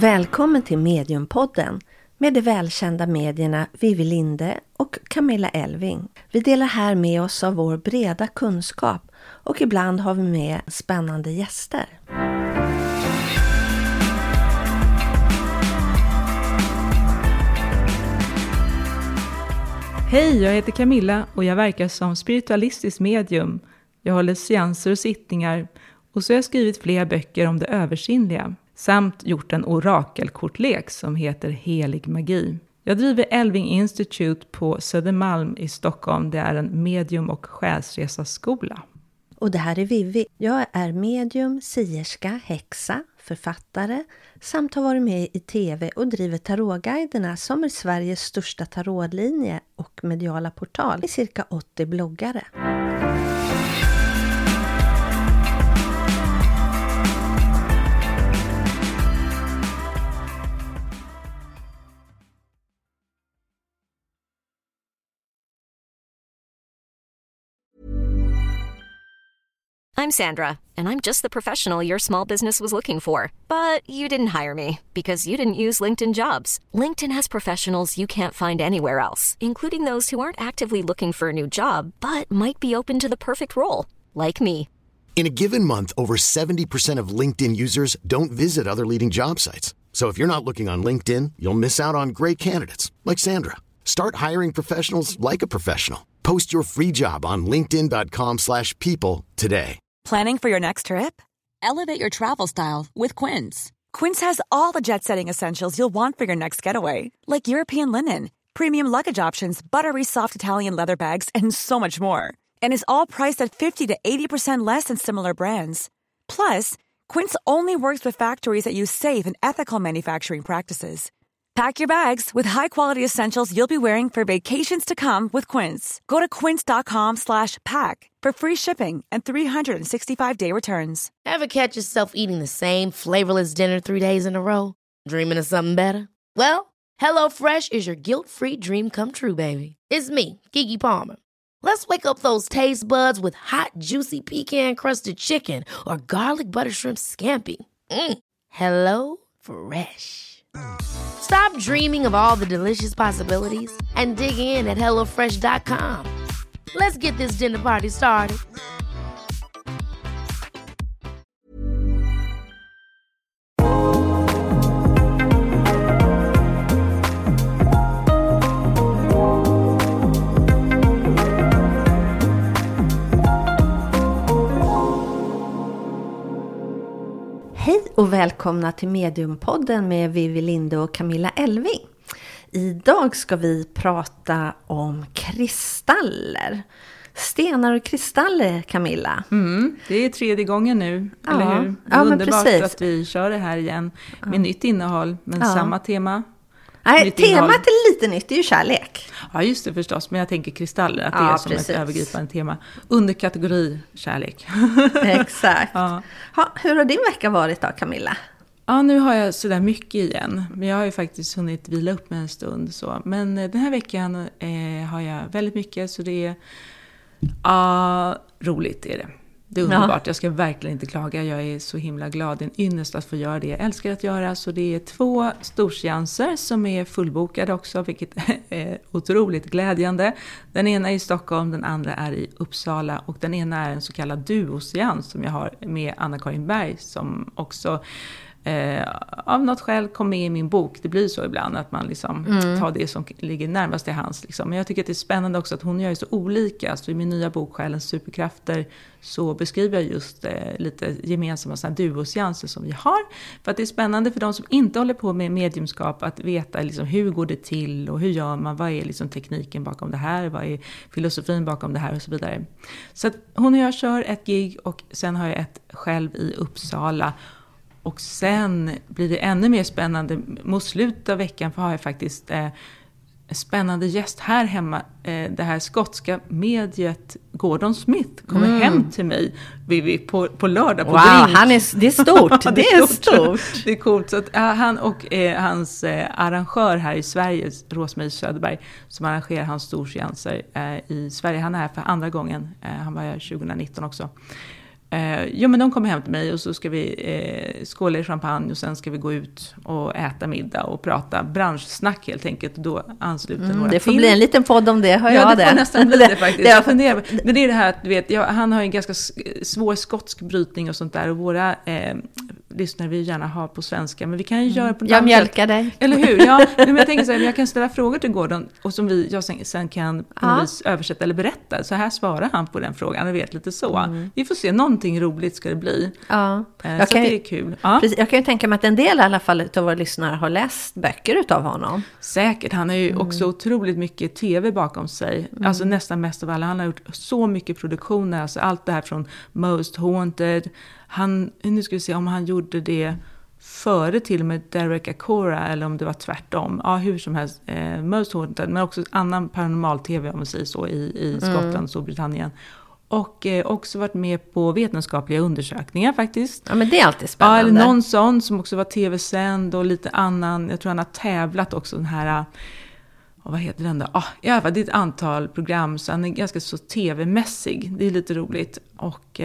Välkommen till Mediumpodden med de välkända medierna Vivi Linde och Camilla Elving. Vi delar här med oss av vår breda kunskap och ibland har vi med spännande gäster. Hej, jag heter Camilla och jag verkar som spiritualistisk medium. Jag håller seanser och sittningar och så har jag skrivit flera böcker om det översinnliga. Samt gjort en orakelkortlek som heter Helig magi. Jag driver Elving Institute på Södermalm i Stockholm. Det är en medium- och själsresaskola. Och det här är Vivi. Jag är medium, sierska, häxa, författare samt har varit med i tv och driver tarotguiderna som är Sveriges största tarotlinje och mediala portal i cirka 80 bloggare. I'm Sandra, and I'm just the professional your small business was looking for. But you didn't hire me because you didn't use LinkedIn Jobs. LinkedIn has professionals you can't find anywhere else, including those who aren't actively looking for a new job, but might be open to the perfect role, like me. In a given month, over 70% of LinkedIn users don't visit other leading job sites. So if you're not looking on LinkedIn, you'll miss out on great candidates like Sandra. Start hiring professionals like a professional. Post your free job on linkedin.com/people today. Planning for your next trip? Elevate your travel style with Quince. Quince has all the jet-setting essentials you'll want for your next getaway, like European linen, premium luggage options, buttery soft Italian leather bags, and so much more. And is all priced at 50 to 80% less than similar brands. Plus, Quince only works with factories that use safe and ethical manufacturing practices. Pack your bags with high-quality essentials you'll be wearing for vacations to come with Quince. Go to quince.com/pack for free shipping and 365-day returns. Ever catch yourself eating the same flavorless dinner 3 days in a row? Dreaming of something better? Well, HelloFresh is your guilt-free dream come true, baby. It's me, Keke Palmer. Let's wake up those taste buds with hot, juicy pecan-crusted chicken or garlic butter shrimp scampi. Hello Fresh. Stop dreaming of all the delicious possibilities and dig in at HelloFresh.com. Let's get this dinner party started. Hej och välkomna till Mediumpodden med Vivi Linde och Camilla Elving. Idag ska vi prata om kristaller. Stenar och kristaller, Camilla. Det är 3:e gången nu, Ja. eller hur? Det Ja, är men underbart precis. att vi kör det här igen med nytt innehåll, men samma tema. Nej, Nytt innehåll. temat är lite nytt, det är ju kärlek. Ja, just det förstås, men jag tänker kristaller, att det Ja, är som precis. ett övergripande tema. Under kategori kärlek. Exakt. Ja. Ha, hur har din vecka varit då, Camilla? Ja, nu har jag sådär mycket igen. Men jag har ju faktiskt hunnit vila upp mig en stund. Så. Men den här veckan har jag väldigt mycket. Så det är roligt är det. Det är underbart. Jag ska verkligen inte klaga. Jag är så himla glad. Det är en ynnest att få göra det jag älskar att göra. Så det är 2 storseanser som är fullbokade också. Vilket är otroligt glädjande. Den ena är i Stockholm, den andra är i Uppsala. Och den ena är en så kallad duoseans som jag har med Anna-Karin Berg. Som också av något skäl kom med i min bok. Det blir så ibland att man liksom tar det som ligger närmast i hans. Liksom. Men jag tycker att det är spännande också att hon gör så olika. Så i min nya bok Själens superkrafter så beskriver jag just lite gemensamma duoseanser som vi har. För att det är spännande för de som inte håller på med mediumskap att veta liksom, hur går det till och hur gör man, vad är liksom tekniken bakom det här, vad är filosofin bakom det här och så vidare. Så att hon och jag kör ett gig och sen har jag ett själv i Uppsala. Och sen blir det ännu mer spännande mot slutet av veckan, för har jag faktiskt en spännande gäst här hemma. Det här skotska mediet Gordon Smith kommer hem till mig på lördag på drink. Det är stort. Det är stort. Det är coolt. Så att, han och hans arrangör här i Sverige, Rosmarie Söderberg, som arrangerar hans storseanser i Sverige. Han är här för andra gången. Han var här 2019 också. men de kommer hem till mig och så ska vi skåla i champagne och sen ska vi gå ut och äta middag och prata branschsnack helt enkelt. Och då ansluter några det får bli en liten podd om det, hör jag det. Ja, det får nästan bli det faktiskt. Jag funderar, men det är det här att du vet, han har en ganska svår skotsk brytning och sånt där och våra lyssnare vill gärna ha på svenska, men vi kan ju göra på jag mjölkar dig. Eller hur? Ja, men jag tänker så här, jag kan ställa frågor till Gordon och som jag sen kan på något vis översätta eller berätta. Så här svarar han på den frågan, jag vet lite så. Vi får se, någonting roligt ska det bli. Ja. Så det är kul. Ja. Precis, jag kan ju tänka mig att en del i alla fall av våra lyssnare har läst böcker utav honom. Säkert, han har ju också otroligt mycket tv bakom sig. Alltså nästan mest av alla. Han har gjort så mycket produktioner, alltså allt det här från Most Haunted. Nu ska vi se om han gjorde det före till och med Derek Acora eller om det var tvärtom. Ja, hur som helst. Most Haunted, men också annan paranormal tv om man säger så i Skottland och Storbritannien. Och också varit med på vetenskapliga undersökningar faktiskt. Ja, men det är alltid spännande. Ja, eller någon sån som också var tv-sänd och lite annan. Jag tror han har tävlat också den här... Och vad heter den då? I alla fall, det är ett antal program så han är ganska så tv-mässig. Det är lite roligt. Och...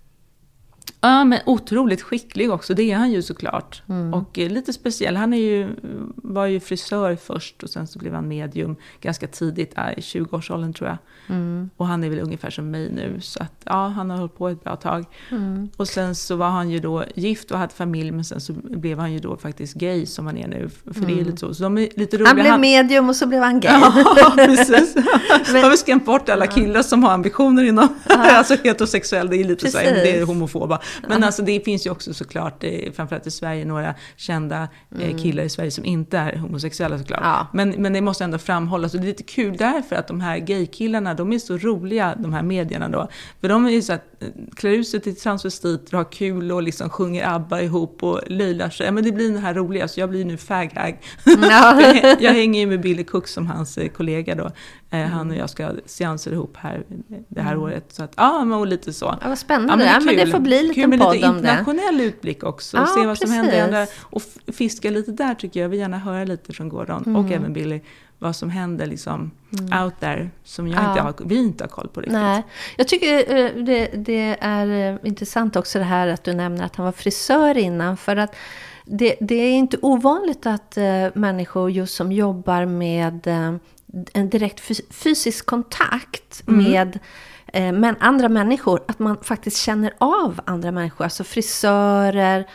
men otroligt skicklig också, det är han ju såklart. Och lite speciell, han var ju frisör först och sen så blev han medium ganska tidigt, i 20-årsåldern tror jag. Och han är väl ungefär som mig nu, så att han har hållit på ett bra tag. Och sen så var han ju då gift och hade familj, men sen så blev han ju då faktiskt gay som han är nu, för det är lite så de är lite roliga. Han blev medium och så blev han gay. Ja, precis. Men, har vi skrämt bort alla killar som har ambitioner inom alltså heterosexuell, det är lite så här, det är homofoba. Men alltså det finns ju också såklart, framförallt i Sverige, några kända killar i Sverige som inte är homosexuella såklart. Ja. Men det måste ändå framhållas, och det är lite kul därför att de här gaykillarna, de är så roliga, de här medierna då. För de är ju så att klär ut sig till transvestiter och har kul och liksom sjunger ABBA ihop och löjlar sig. Men det blir det här roliga, så jag blir nu faghag. Ja. Jag hänger ju med Billy Cook som hans kollega då. Han och jag ska seanser ihop här det här året. Så att, men lite så. Ja, vad spännande. Men det får bli lite kul med podd lite om det. Internationell utblick också. Och se vad som händer. Och fiska lite där tycker jag. Vi gärna höra lite från Gordon och även Billy. Vad som händer liksom out there som vi inte har koll på riktigt. Nej. Jag tycker det är intressant också det här att du nämner att han var frisör innan. För att det är inte ovanligt att människor just som jobbar med en direkt fysisk kontakt med andra människor, att man faktiskt känner av andra människor, alltså frisörer,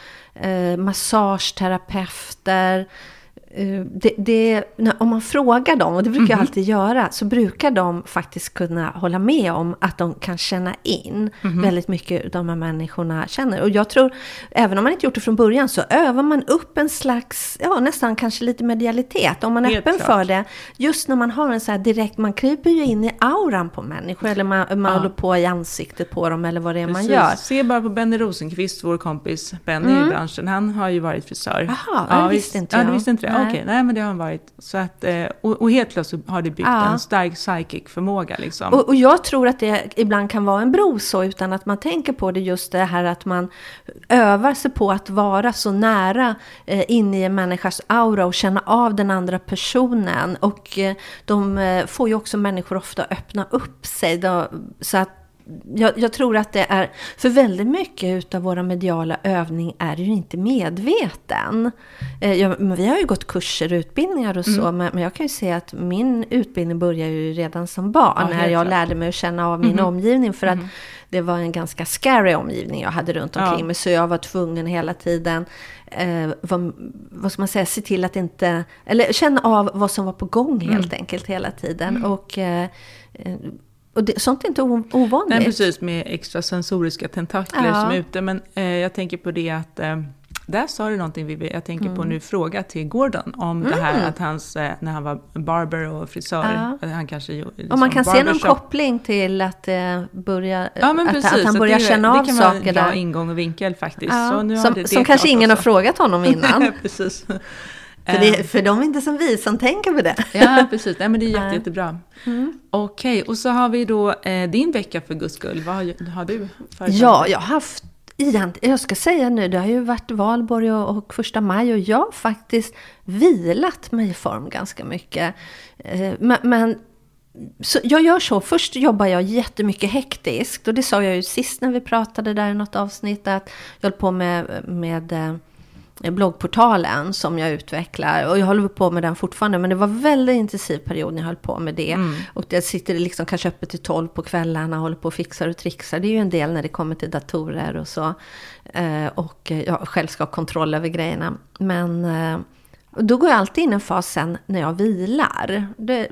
massageterapeuter. Om man frågar dem, och det brukar jag alltid göra, så brukar de faktiskt kunna hålla med om att de kan känna in väldigt mycket de här människorna känner. Och jag tror, även om man inte gjort det från början, så övar man upp en slags, nästan kanske lite medialitet, om man är öppen för det. Just när man har en så här direkt, man kryper ju in i auran på människor, eller man håller på i ansiktet på dem, eller vad det är man gör. Se bara på Benny Rosenqvist, vår kompis Benny i branschen, han har ju varit frisör. Jaha, det visste inte jag. Ja, det visste inte det. Okej, nej men det har han varit. Så att, och helt plötsligt har det byggt en stark psychic förmåga. Liksom. Och jag tror att det ibland kan vara en bro så, utan att man tänker på det, just det här att man övar sig på att vara så nära in i en människas aura och känna av den andra personen. Och de får ju också människor ofta öppna upp sig då, så att jag tror att det är, för väldigt mycket av våra mediala övning är ju inte medveten. Vi har ju gått kurser och utbildningar och så, men jag kan ju se att min utbildning börjar ju redan som barn, när jag lärde mig att känna av min omgivning, för att det var en ganska scary omgivning jag hade runt omkring mig, så jag var tvungen hela tiden vad ska man säga, se till att inte, eller känna av vad som var på gång helt enkelt hela tiden. Och sånt är inte ovanligt. Nej, precis, med extrasensoriska tentakler som är ute. Men jag tänker på det att där sa du någonting, Vivi. Jag tänker på nu fråga till Gordon om det här att hans, när han var barber och frisör, han kanske liksom, och man kan se någon koppling till att börja, att han börjar känna av saker där. Det kan vara bra ingång och vinkel faktiskt. Ja, så nu som kanske ingen har frågat honom innan. Precis. För de är inte som vi som tänker på det. Ja, precis. Nej, men det är jättebra. Okej, och så har vi då din vecka för Guds skull. Vad har du för? Ja, jag har haft, jag ska säga nu, det har ju varit valborg och 1 maj, och jag har faktiskt vilat mig i form ganska mycket. Men Så jag gör så. Först jobbar jag jättemycket hektiskt. Och det sa jag ju sist när vi pratade där i något avsnitt. Att jag höll på med bloggportalen som jag utvecklar. Och jag håller på med den fortfarande. Men det var en väldigt intensiv period när jag höll på med det. Och det sitter liksom kanske uppe till 12 på kvällarna och håller på och fixar och trixar. Det är ju en del när det kommer till datorer och så. Och jag själv ska ha kontroll över grejerna. Men då går jag alltid in en fas sen när jag vilar.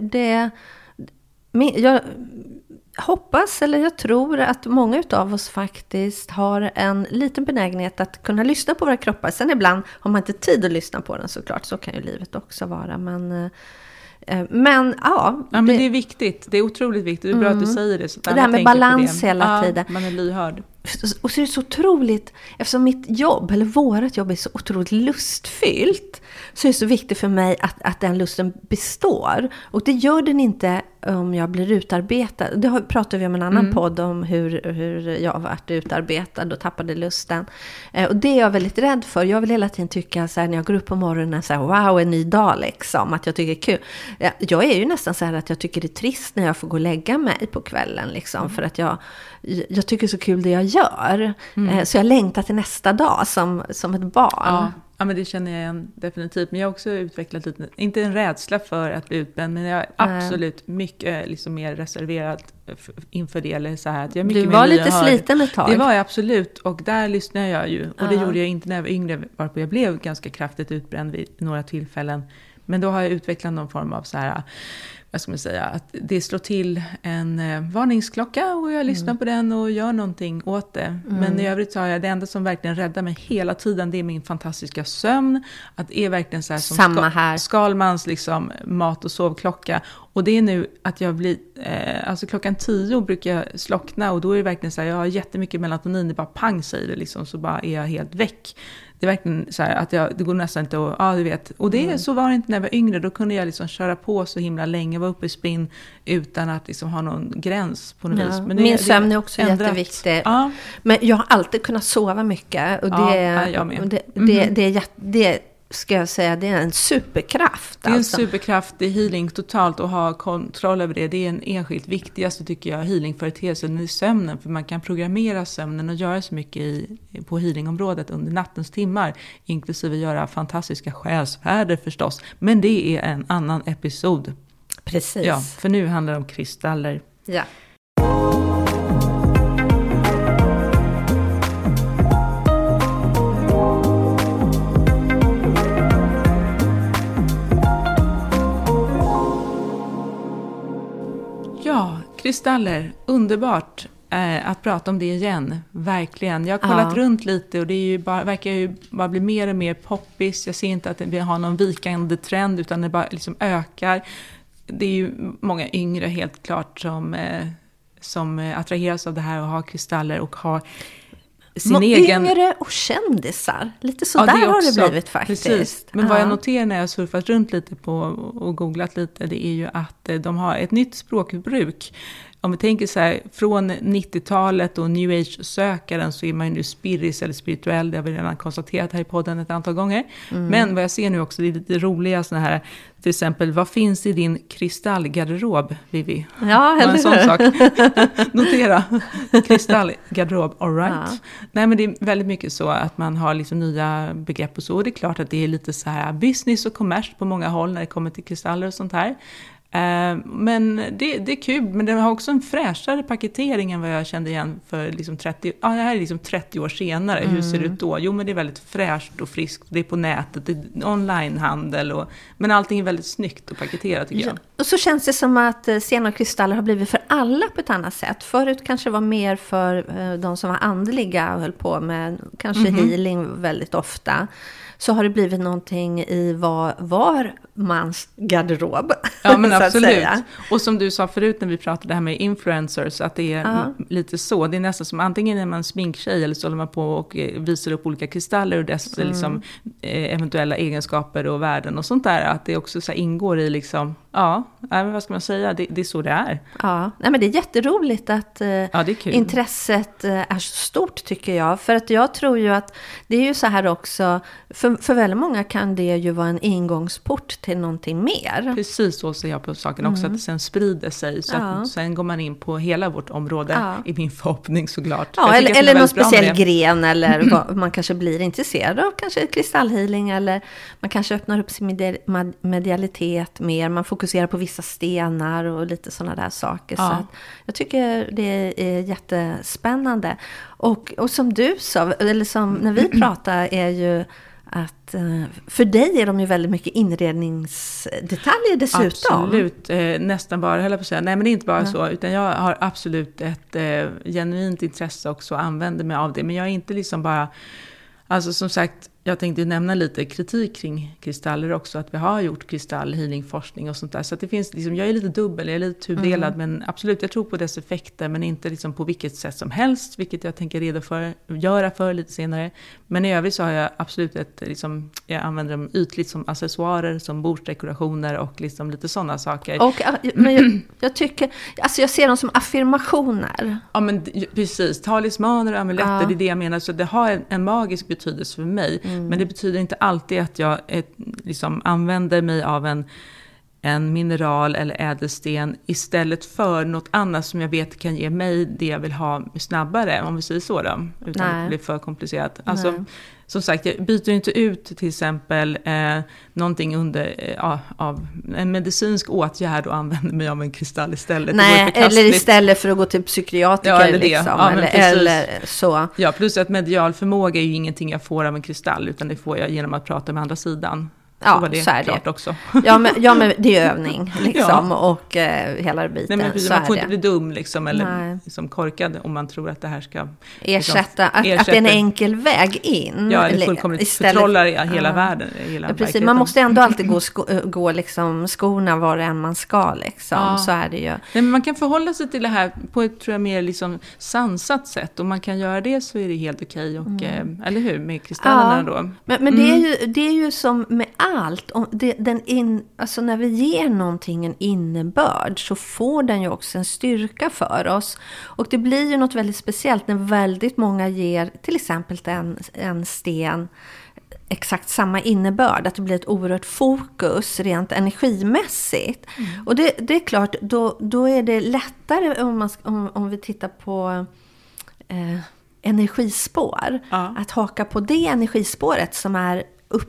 Jag hoppas, eller jag tror att många av oss faktiskt har en liten benägenhet att kunna lyssna på våra kroppar. Sen ibland har man inte tid att lyssna på den såklart. Så kan ju livet också vara. Men ja. Men det är viktigt. Det är otroligt viktigt. Det är bra att du säger det. Så att det här med balans hela tiden. Man är lyhörd. Och så är det så otroligt, eftersom mitt jobb, eller vårat jobb är så otroligt lustfyllt, så är det så viktigt för mig att den lusten består. Och det gör den inte om jag blir utarbetad. Det pratade vi om en annan podd om hur jag har varit utarbetad och tappade lusten. Och det är jag väldigt rädd för. Jag vill hela tiden tycka så här, när jag går upp på morgonen så här, wow, en ny dag liksom, att jag tycker det är kul. Jag är ju nästan så här att jag tycker det är trist när jag får gå och lägga mig på kvällen liksom, för att jag tycker så kul det jag gör. Så jag längtar till nästa dag som ett barn. Ja, men det känner jag igen definitivt. Men jag har också utvecklat lite, inte en rädsla för att bli utbränd, men jag är absolut mycket liksom mer reserverad inför det. Eller så här, att jag är mycket du var mer lite sliten ett tag. Det var jag absolut, och där lyssnar jag ju. Och det gjorde jag inte när jag var yngre, varpå jag blev ganska kraftigt utbränd vid några tillfällen. Men då har jag utvecklat någon form av så här, vad ska man säga, att det slår till en varningsklocka och jag lyssnar på den och gör någonting åt det. Men i övrigt så har jag det enda som verkligen räddar mig hela tiden, det är min fantastiska sömn. Att det är verkligen så här som samma här. Skalmans liksom mat- och sovklocka. Och det är nu att jag blir, alltså 10:00 brukar jag slockna, och då är det verkligen så här, jag har jättemycket melatonin, det bara pang säger det liksom, så bara är jag helt väck. Det är verkligen så här att det går nästan inte att, ja du vet. Och så var det inte när jag var yngre, då kunde jag liksom köra på så himla länge, vara uppe i spinn utan att liksom ha någon gräns på något vis. Men min sömn är också jätteviktig. Ja. Men jag har alltid kunnat sova mycket, och det ska jag säga, det är en superkraft. Det är en superkraft, det är healing totalt, och ha kontroll över det. Det är en enskilt viktigaste, tycker jag, healingföreteelsen i sömnen. För man kan programmera sömnen och göra så mycket på healingområdet under nattens timmar. Inklusive göra fantastiska själsfärder förstås. Men det är en annan episod. Precis. Ja, för nu handlar det om kristaller. Ja. Kristaller, underbart att prata om det igen, verkligen. Jag har kollat runt lite, och det är ju verkar ju bara bli mer och mer poppis. Jag ser inte att vi har någon vikande trend, utan det bara liksom ökar. Det är ju många yngre helt klart som attraheras av det här och har kristaller och har sin egen... Yngre och kändisar. Lite så där har det blivit faktiskt. Precis. Men vad jag noterar när jag har surfat runt lite på och googlat lite, det är ju att de har ett nytt språkbruk. Om vi tänker så här, från 90-talet och New Age-sökaren, så är man ju nu spiris eller spirituell. Det har vi redan konstaterat här i podden ett antal gånger. Men vad jag ser nu också, det är lite roliga såna här, till exempel, vad finns i din kristallgarderob, Vivi? Ja, eller en sån sak. Notera, kristallgarderob, all right. Ja. Nej, men det är väldigt mycket så att man har liksom nya begrepp och så. Och det är klart att det är lite så här business och kommers på många håll när det kommer till kristaller och sånt här. Men det är kul, men det har också en fräschare paketering än vad jag kände igen för liksom 30, det här är liksom 30 år senare. Hur ser det ut då? Jo, men det är väldigt fräscht och friskt, det är på nätet, det är onlinehandel, men allting är väldigt snyggt och paketerat, tycker jag. Och så känns det som att stenar och kristaller har blivit för alla på ett annat sätt. Förut kanske var mer för de som var andliga och höll på med kanske healing väldigt ofta. Så har det blivit någonting i var mans garderob. Ja, men absolut. Och som du sa förut när vi pratade det här med influencers, att det är lite så. Det är nästan som antingen är man sminktjej, eller så håller man på och visar upp olika kristaller och dess liksom, eventuella egenskaper och värden och sånt där. Att det också så här ingår i liksom, vad ska man säga, det är så det är. Ja, nej, men det är jätteroligt att intresset är så stort, tycker jag. För att jag tror ju att det är ju så här också, för väldigt många kan det ju vara en ingångsport till någonting mer. Precis så ser jag på saken också, att det sen sprider sig. Så att sen går man in på hela vårt område, i min förhoppning såklart. Ja, eller någon speciell gren, eller vad man kanske blir intresserad av. Kanske kristallhealing, eller man kanske öppnar upp sin medialitet mer. Man fokuserar på vissa stenar och lite sådana där saker. Så att jag tycker det är jättespännande. Och som du sa, eller som när vi pratar, är ju att för dig är de ju väldigt mycket inredningsdetaljer dessutom. Absolut, nästan bara, höll jag på att säga. Nej, men det är inte bara så, utan jag har absolut ett genuint intresse också och använder mig av det. Men jag är inte liksom bara, alltså som sagt, jag tänkte nämna lite kritik kring kristaller också, att vi har gjort kristallhealingforskning och sånt där. Så att det finns liksom, jag är lite dubbel, jag är lite tudelad, men absolut, jag tror på dess effekter, men inte liksom på vilket sätt som helst, vilket jag tänker göra för lite senare. Men i övrigt så har jag absolut liksom, jag använder dem ytligt som accessoarer, som bordsdekorationer och liksom lite sådana saker. Och, men jag tycker, alltså jag ser dem som affirmationer. Ja, men precis, talismaner och amuletter, det är det jag menar, så det har en magisk betydelse för mig. Men det betyder inte alltid att jag liksom använder mig av en mineral eller ädelsten istället för något annat som jag vet kan ge mig det jag vill ha snabbare, om vi säger så då, utan att det blir för komplicerat. Alltså, som sagt, jag byter inte ut till exempel någonting av en medicinsk åtgärd och använder mig av en kristall istället. Nej, eller istället för att gå till psykiatriker. Ja, eller det. Liksom, Ja, eller så. Ja, plus att medial förmåga är ju ingenting jag får av en kristall, utan det får jag genom att prata med andra sidan. Så var det så är klart det också. Ja, men det är övning liksom, och hela biten. Nej, men precis, man får inte bli dum liksom, eller liksom korkad om man tror att det här ska ersätta. Att det är en enkel väg in. Ja, eller fullkomligt förtrollar hela världen. Hela precis. Man måste ändå alltid gå liksom skorna var det än man ska. Liksom. Så är det ju. Nej, men man kan förhålla sig till det här på ett, tror jag, mer liksom sansat sätt. Om man kan göra det så är det helt okej. Och, eller hur, med kristallerna då. Men det är ju som med allt. Alltså när vi ger någonting en innebörd så får den ju också en styrka för oss. Och det blir ju något väldigt speciellt när väldigt många ger till exempel en sten exakt samma innebörd. Att det blir ett oerhört fokus rent energimässigt. Och det är klart, då är det lättare om vi tittar på energispår. Att haka på det energispåret som är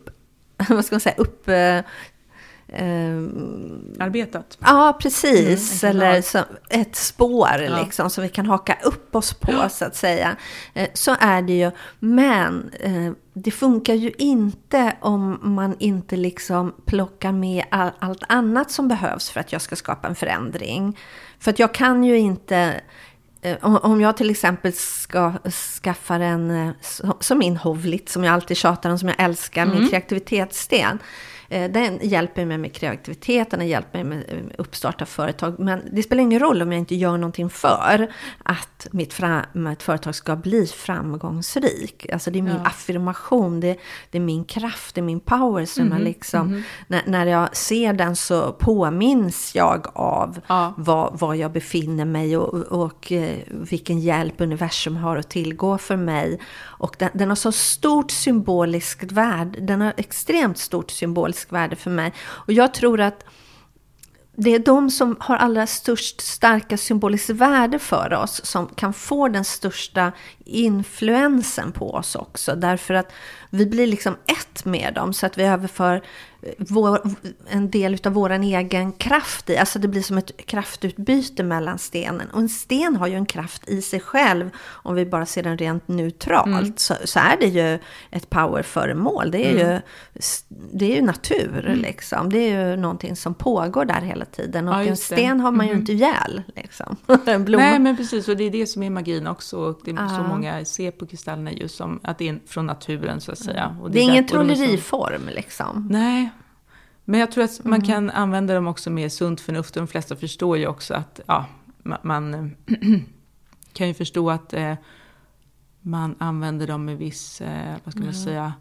arbetat. Ja, precis. Eller så, ett spår liksom, som vi kan haka upp oss på, så att säga. Så är det ju. Men det funkar ju inte om man inte liksom plockar med allt annat som behövs för att jag ska skapa en förändring. För att jag kan ju inte... Om jag till exempel ska skaffa som min hovlit, som jag alltid tjatar om, som jag älskar, min kreativitetssten. Den hjälper mig med kreativiteten, den hjälper mig med uppstarta företag. Men det spelar ingen roll om jag inte gör någonting för att mitt företag ska bli framgångsrik. Alltså det är min affirmation, det är min kraft, det är min power som jag liksom, när jag ser den så påminns jag av var jag befinner mig och vilken hjälp universum har att tillgå för mig. Och den har så stort symboliskt värde, den har extremt stort symboliskt värde för mig. Och jag tror att det är de som har allra störst starka symboliskt värde för oss som kan få den största influensen på oss också. Därför att vi blir liksom ett med dem, så att vi överför en del av våran egen kraft i. Alltså det blir som ett kraftutbyte mellan stenen. Och en sten har ju en kraft i sig själv. Om vi bara ser den rent neutralt så är det ju ett powerföremål. Det är ju natur liksom. Det är ju någonting som pågår där hela tiden. Och en sten har man ju inte ihjäl liksom. En blomma. Nej, men precis. Och det är det som är magin också. Och det är så många ser på kristallerna just som att det är från naturen, så att säga. Och det är ingen trolleriform liksom. Nej. Men jag tror att man kan använda dem också med sunt förnuft. De flesta förstår ju också att man kan ju förstå att man använder dem med viss, vad ska man säga,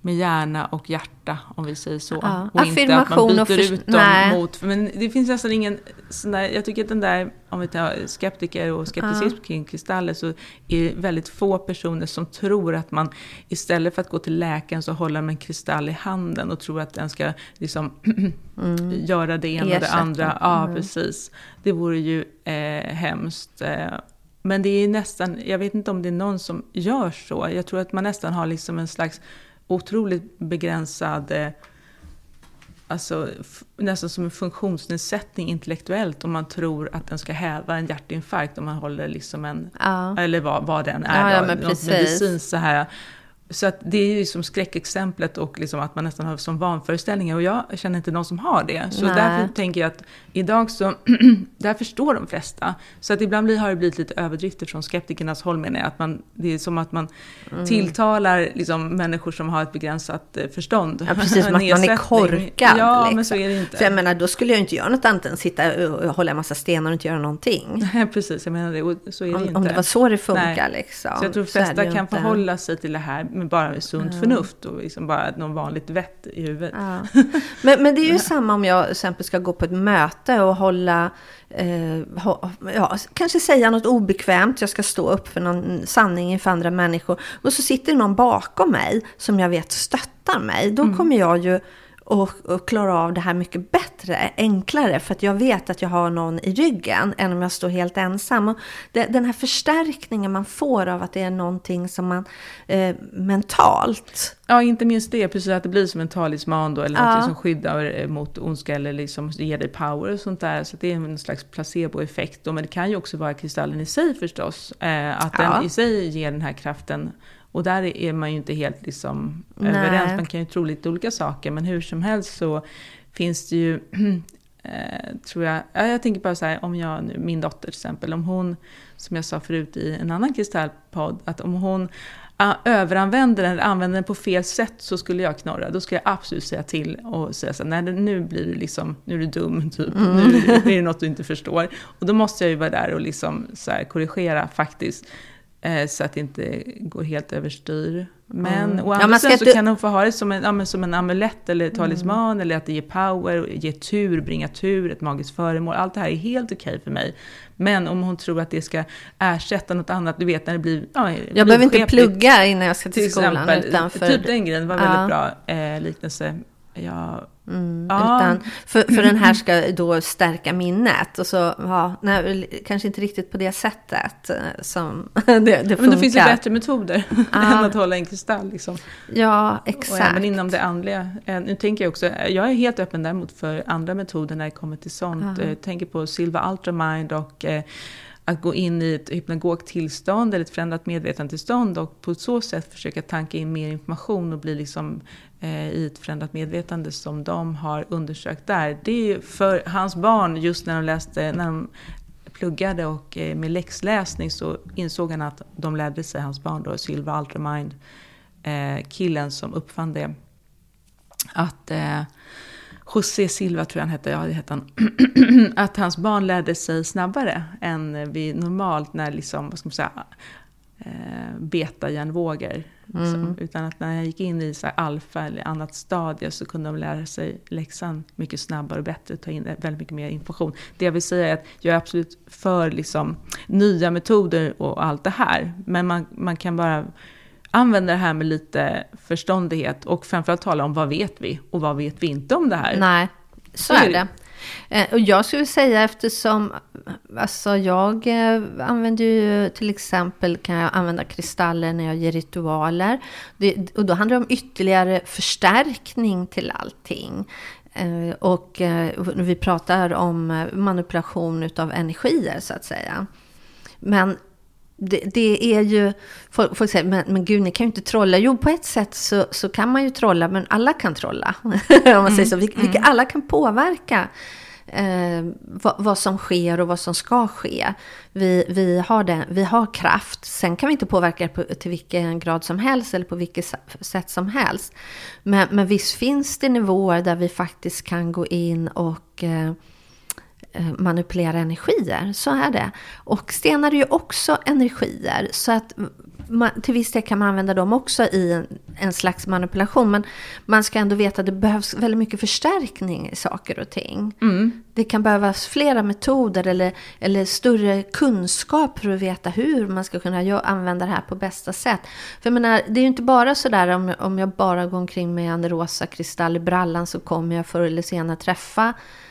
med hjärna och hjärta, om vi säger så. Ja. Och inte att man byter ut dem nej. mot... Men det finns nästan ingen... Sån där, jag tycker att den där, om vi tar skeptiker och skepticism kring kristaller, så är det väldigt få personer som tror att man istället för att gå till läkaren så håller man en kristall i handen och tror att den ska liksom göra det ena och det andra. Ja, precis. Det vore ju hemskt. Men det är nästan, jag vet inte om det är någon som gör så. Jag tror att man nästan har liksom en slags otroligt begränsad, alltså nästan som en funktionsnedsättning intellektuellt, om man tror att den ska häva en hjärtinfarkt om man håller liksom en, eller vad den är, något medicin så här. Så att det är ju som skräckexemplet och liksom att man nästan har som vanföreställningar, och jag känner inte någon som har det. Så därför tänker jag att idag så, där förstår de flesta. Så att ibland har det blivit lite överdrifter från skeptikernas håll, menar jag. Det är som att man tilltalar liksom människor som har ett begränsat förstånd. Ja, precis, som att man är korkad. Ja, liksom. Men så är det inte. För jag menar, då skulle jag inte göra något annat än sitta och hålla en massa stenar och inte göra någonting. Precis, jag menar det, och så är det inte. Om det var så det funkar liksom. Så jag tror flesta kan förhålla sig till det här med bara sunt förnuft och liksom bara någon vanligt vett i huvudet. Ja. Men det är ju samma om jag till exempel ska gå på ett möte och hålla, kanske säga något obekvämt, jag ska stå upp för någon sanning inför andra människor, och så sitter någon bakom mig som jag vet stöttar mig. Då kommer jag ju och klara av det här mycket bättre, enklare, för att jag vet att jag har någon i ryggen än om jag står helt ensam. Och den här förstärkningen man får av att det är någonting som man mentalt. Ja, inte minst det, precis, att det blir som en talisman då, eller något som skyddar mot ondska eller liksom ger dig power och sånt där. Så det är en slags placeboeffekt då, men det kan ju också vara kristallen i sig förstås, att den i sig ger den här kraften. Och där är man ju inte helt liksom överens. Man kan ju tro lite olika saker. Men hur som helst så finns det ju, tror jag tänker bara så här, om min dotter till exempel, om hon, som jag sa förut i en annan kristallpodd, att om hon överanvänder den eller använder den på fel sätt, så skulle jag knorra. Då ska jag absolut säga till och säga så här, nej, nu blir du liksom, nu är du dum typ. Nu är det något du inte förstår. Och då måste jag ju vara där och liksom så här korrigera faktiskt. Så att det inte går helt överstyr. Men å andra sidan så kan hon få ha det som en amulett eller talisman, eller att det ger power, ger tur, bringa tur, ett magiskt föremål. Allt det här är helt okej för mig. Men om hon tror att det ska ersätta något annat, du vet när det blir... jag behöver inte plugga innan jag ska till skolan. Utanför. Typ den grejen var väldigt bra liknelse. Utan för den här ska då stärka minnet, och så kanske inte riktigt på det sättet som det funkar. Men det finns ju bättre metoder än att hålla en kristall liksom. Ja, exakt. Och även inom det andliga. Nu tänker jag också, jag är helt öppen däremot för andra metoder när det kommer till sånt. Jag tänker på Silva Ultramind och att gå in i ett hypnagogt tillstånd eller ett förändrat medvetandetillstånd och på så sätt försöka tanka in mer information och bli liksom i ett förändrat medvetande som de har undersökt där. Det är för hans barn, just när de pluggade och med läxläsning, så insåg han att de lärde sig, hans barn då, Silva Ultramind, killen som uppfann det, att José Silva tror jag han hette, det hette han, att hans barn lärde sig snabbare än vi normalt när liksom, vad ska man säga, beta-hjärnvågor. Liksom. Utan att när jag gick in i så här alfa eller annat stadie, så kunde de lära sig läxan mycket snabbare och bättre, ta in väldigt mycket mer information. Det jag vill säga är att jag är absolut för liksom nya metoder och allt det här. Men man kan bara använda det här med lite förståndighet och framförallt tala om vad vet vi och vad vet vi inte om det här. Nej, så är det. Och jag skulle säga, eftersom alltså jag använder ju till exempel, kan jag använda kristaller när jag ger ritualer. Och då handlar det om ytterligare förstärkning till allting. Och vi pratar om manipulation utav energier så att säga. Men det är ju, folk säger, men gud, ni kan ju inte trolla. Jo, på ett sätt så kan man ju trolla, men alla kan trolla. Om man säger så. Alla kan påverka vad som sker och vad som ska ske. Vi har kraft. Sen kan vi inte påverka det till vilken grad som helst eller på vilket sätt som helst. Men visst finns det nivåer där vi faktiskt kan gå in och manipulera energier, så är det. Och stenar är ju också energier, så att till viss del kan man använda dem också i en slags manipulation. Men man ska ändå veta att det behövs väldigt mycket förstärkning i saker och ting. Det kan behövas flera metoder eller större kunskap för att veta hur man ska kunna använda det här på bästa sätt. För jag menar, det är ju inte bara så där om jag bara går omkring med en rosa kristall i brallan så kommer jag förr eller senare träffa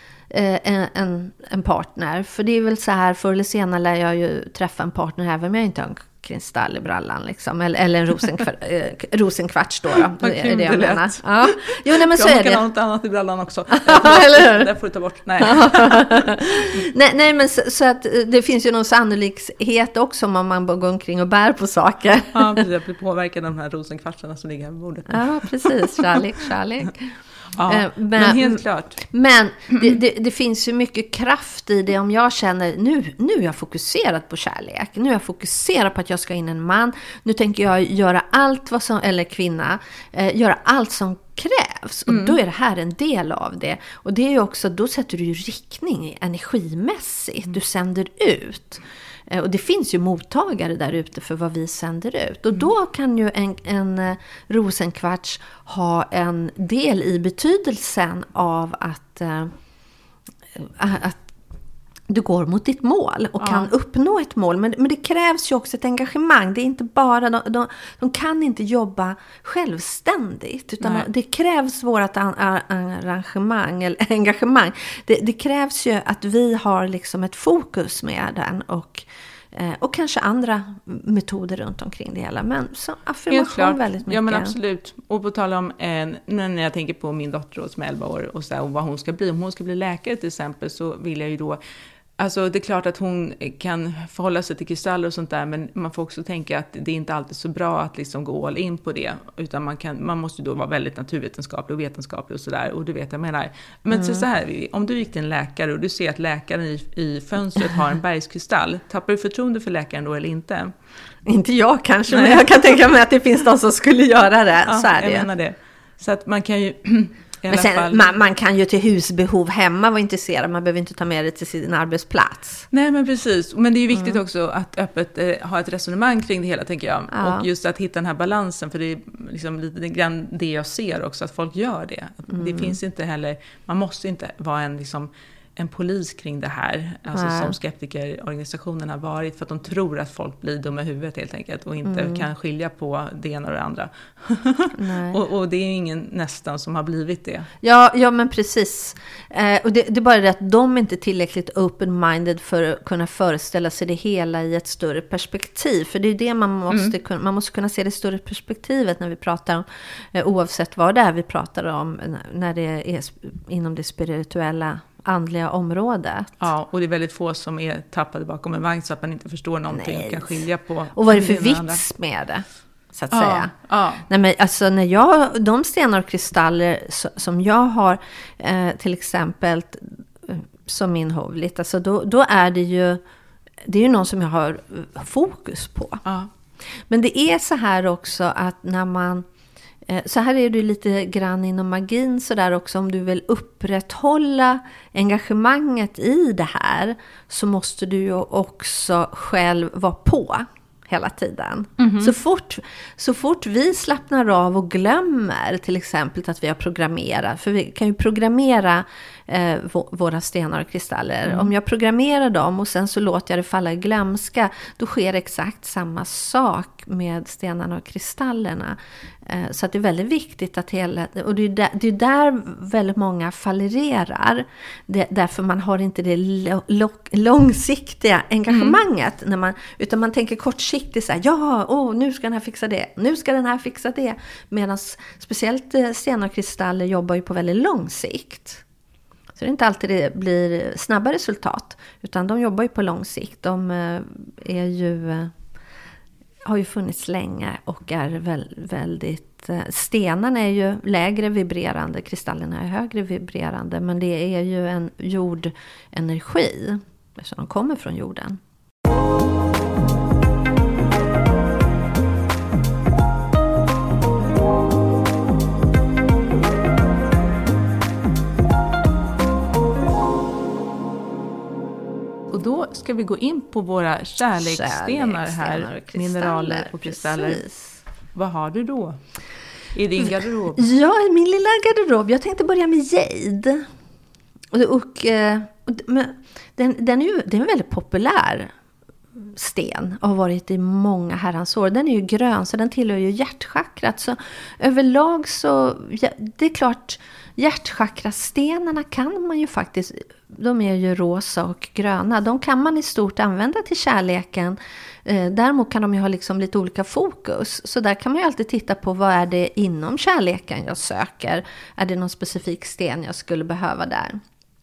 en partner. För det är väl så här, förr eller senare lär jag ju träffa en partner även om jag inte har en kristall i brallan liksom. Eller en rosenkvarts då. Vad kul det menar. Ja. Jo, nej, men så jag är det. Jag kan ha något annat i brallan också. Eller? Det får du ta bort. Nej. nej, men så att det finns ju någon sannolikhet också om man går omkring och bär på saker. Ja, precis. Jag blir påverkad av de här rosenkvartsarna som ligger här på bordet. Ja, precis. Kärlek. Ja, men helt klart. Men det finns ju mycket kraft i det om jag känner, nu är jag fokuserad på kärlek. Nu är jag fokuserad på att jag ska in en man. Nu tänker jag göra allt eller kvinna, göra allt som krävs. Och då är det här en del av det. Och det är ju också, då sätter du ju riktning energimässigt. Du sänder ut. Och det finns ju mottagare där ute för vad vi sänder ut. Och då kan ju en rosenkvarts ha en del i betydelsen av att du går mot ditt mål och kan uppnå ett mål. Men det krävs ju också ett engagemang. Det är inte bara, de kan inte jobba självständigt. Utan det krävs vårt engagemang. Det krävs ju att vi har liksom ett fokus med den och kanske andra metoder runt omkring det hela. Men så affirmation väldigt mycket. Ja, men absolut. Och på tal om, när jag tänker på min dotter som är 11 år och vad hon ska bli. Om hon ska bli läkare till exempel så vill jag ju då, alltså det är klart att hon kan förhålla sig till kristaller och sånt där, men man får också tänka att det är inte alltid så bra att liksom gå all in på det, utan man måste då vara väldigt naturvetenskaplig och vetenskaplig och sådär, och du vet jag menar. Men så här, om du gick till en läkare och du ser att läkaren i fönstret har en bergskristall, tappar du förtroende för läkaren då eller inte? Inte jag kanske, men jag kan tänka mig att det finns de som skulle göra det. Ja, så är det. Jag menar det. Så att man kan ju... Men sen, man kan ju till husbehov hemma vara intresserad. Man behöver inte ta med det till sin arbetsplats. Nej, men precis. Men det är ju viktigt också att öppet ha ett resonemang kring det hela, tänker jag. Ja. Och just att hitta den här balansen. För det är liksom lite grann det jag ser också, att folk gör det. Det finns inte heller... Man måste inte vara en polis kring det här, alltså som skeptikerorganisationen har varit, för att de tror att folk blir dumma i huvudet helt enkelt och inte kan skilja på det ena och det andra. och det är ingen nästan som har blivit det. Ja, men precis. Och det är bara det att de är inte tillräckligt open-minded för att kunna föreställa sig det hela i ett större perspektiv. För det är det man måste kunna se det större perspektivet när vi pratar om, oavsett vad det är vi pratar om, när det är inom det spirituella andliga området. Ja, och det är väldigt få som är tappade bakom en vagn så att man inte förstår någonting och kan skilja på. Och vad är det för vits med det, så att säga? Ja. Nej, men alltså de stenar och kristaller som jag har till exempel som min hovligt, alltså då är det är ju någon som jag har fokus på. Ja. Men det är så här också att när man så här är det lite grann inom magin så där också, om du vill upprätthålla engagemanget i det här så måste du ju också själv vara på hela tiden. Så fort vi slappnar av och glömmer till exempel att vi har programmerat, för vi kan ju programmera våra stenar och kristaller. Om jag programmerar dem och sen så låter jag det falla i glömska, då sker exakt samma sak med stenarna och kristallerna. Så att det är väldigt viktigt att och det är där väldigt många fallerar. Därför man har inte det långsiktiga engagemanget utan man tänker kortsiktigt så här, nu ska den här fixa det, nu ska den här fixa det. Medan speciellt stenar och kristaller jobbar ju på väldigt lång sikt. Så det är inte alltid det blir snabba resultat, utan de jobbar ju på lång sikt. De har ju funnits länge och är väldigt... Stenarna är ju lägre vibrerande, kristallerna är högre vibrerande, men det är ju en jordenergi, eftersom de kommer från jorden. då ska vi gå in på våra kärleksstenar här. Och mineraler och kristaller. Precis. Vad har du då i din garderob? Ja, i min lilla garderob. Jag tänkte börja med jade. Den är en väldigt populär sten och har varit i många herrans år. Den är ju grön, så den tillhör ju hjärtchakrat. Så överlag så, det är klart, hjärtchakrastenarna kan man ju faktiskt, de är ju rosa och gröna. De kan man i stort använda till kärleken. Däremot kan de ju ha liksom lite olika fokus. Så där kan man ju alltid titta på, vad är det inom kärleken jag söker? Är det någon specifik sten jag skulle behöva där?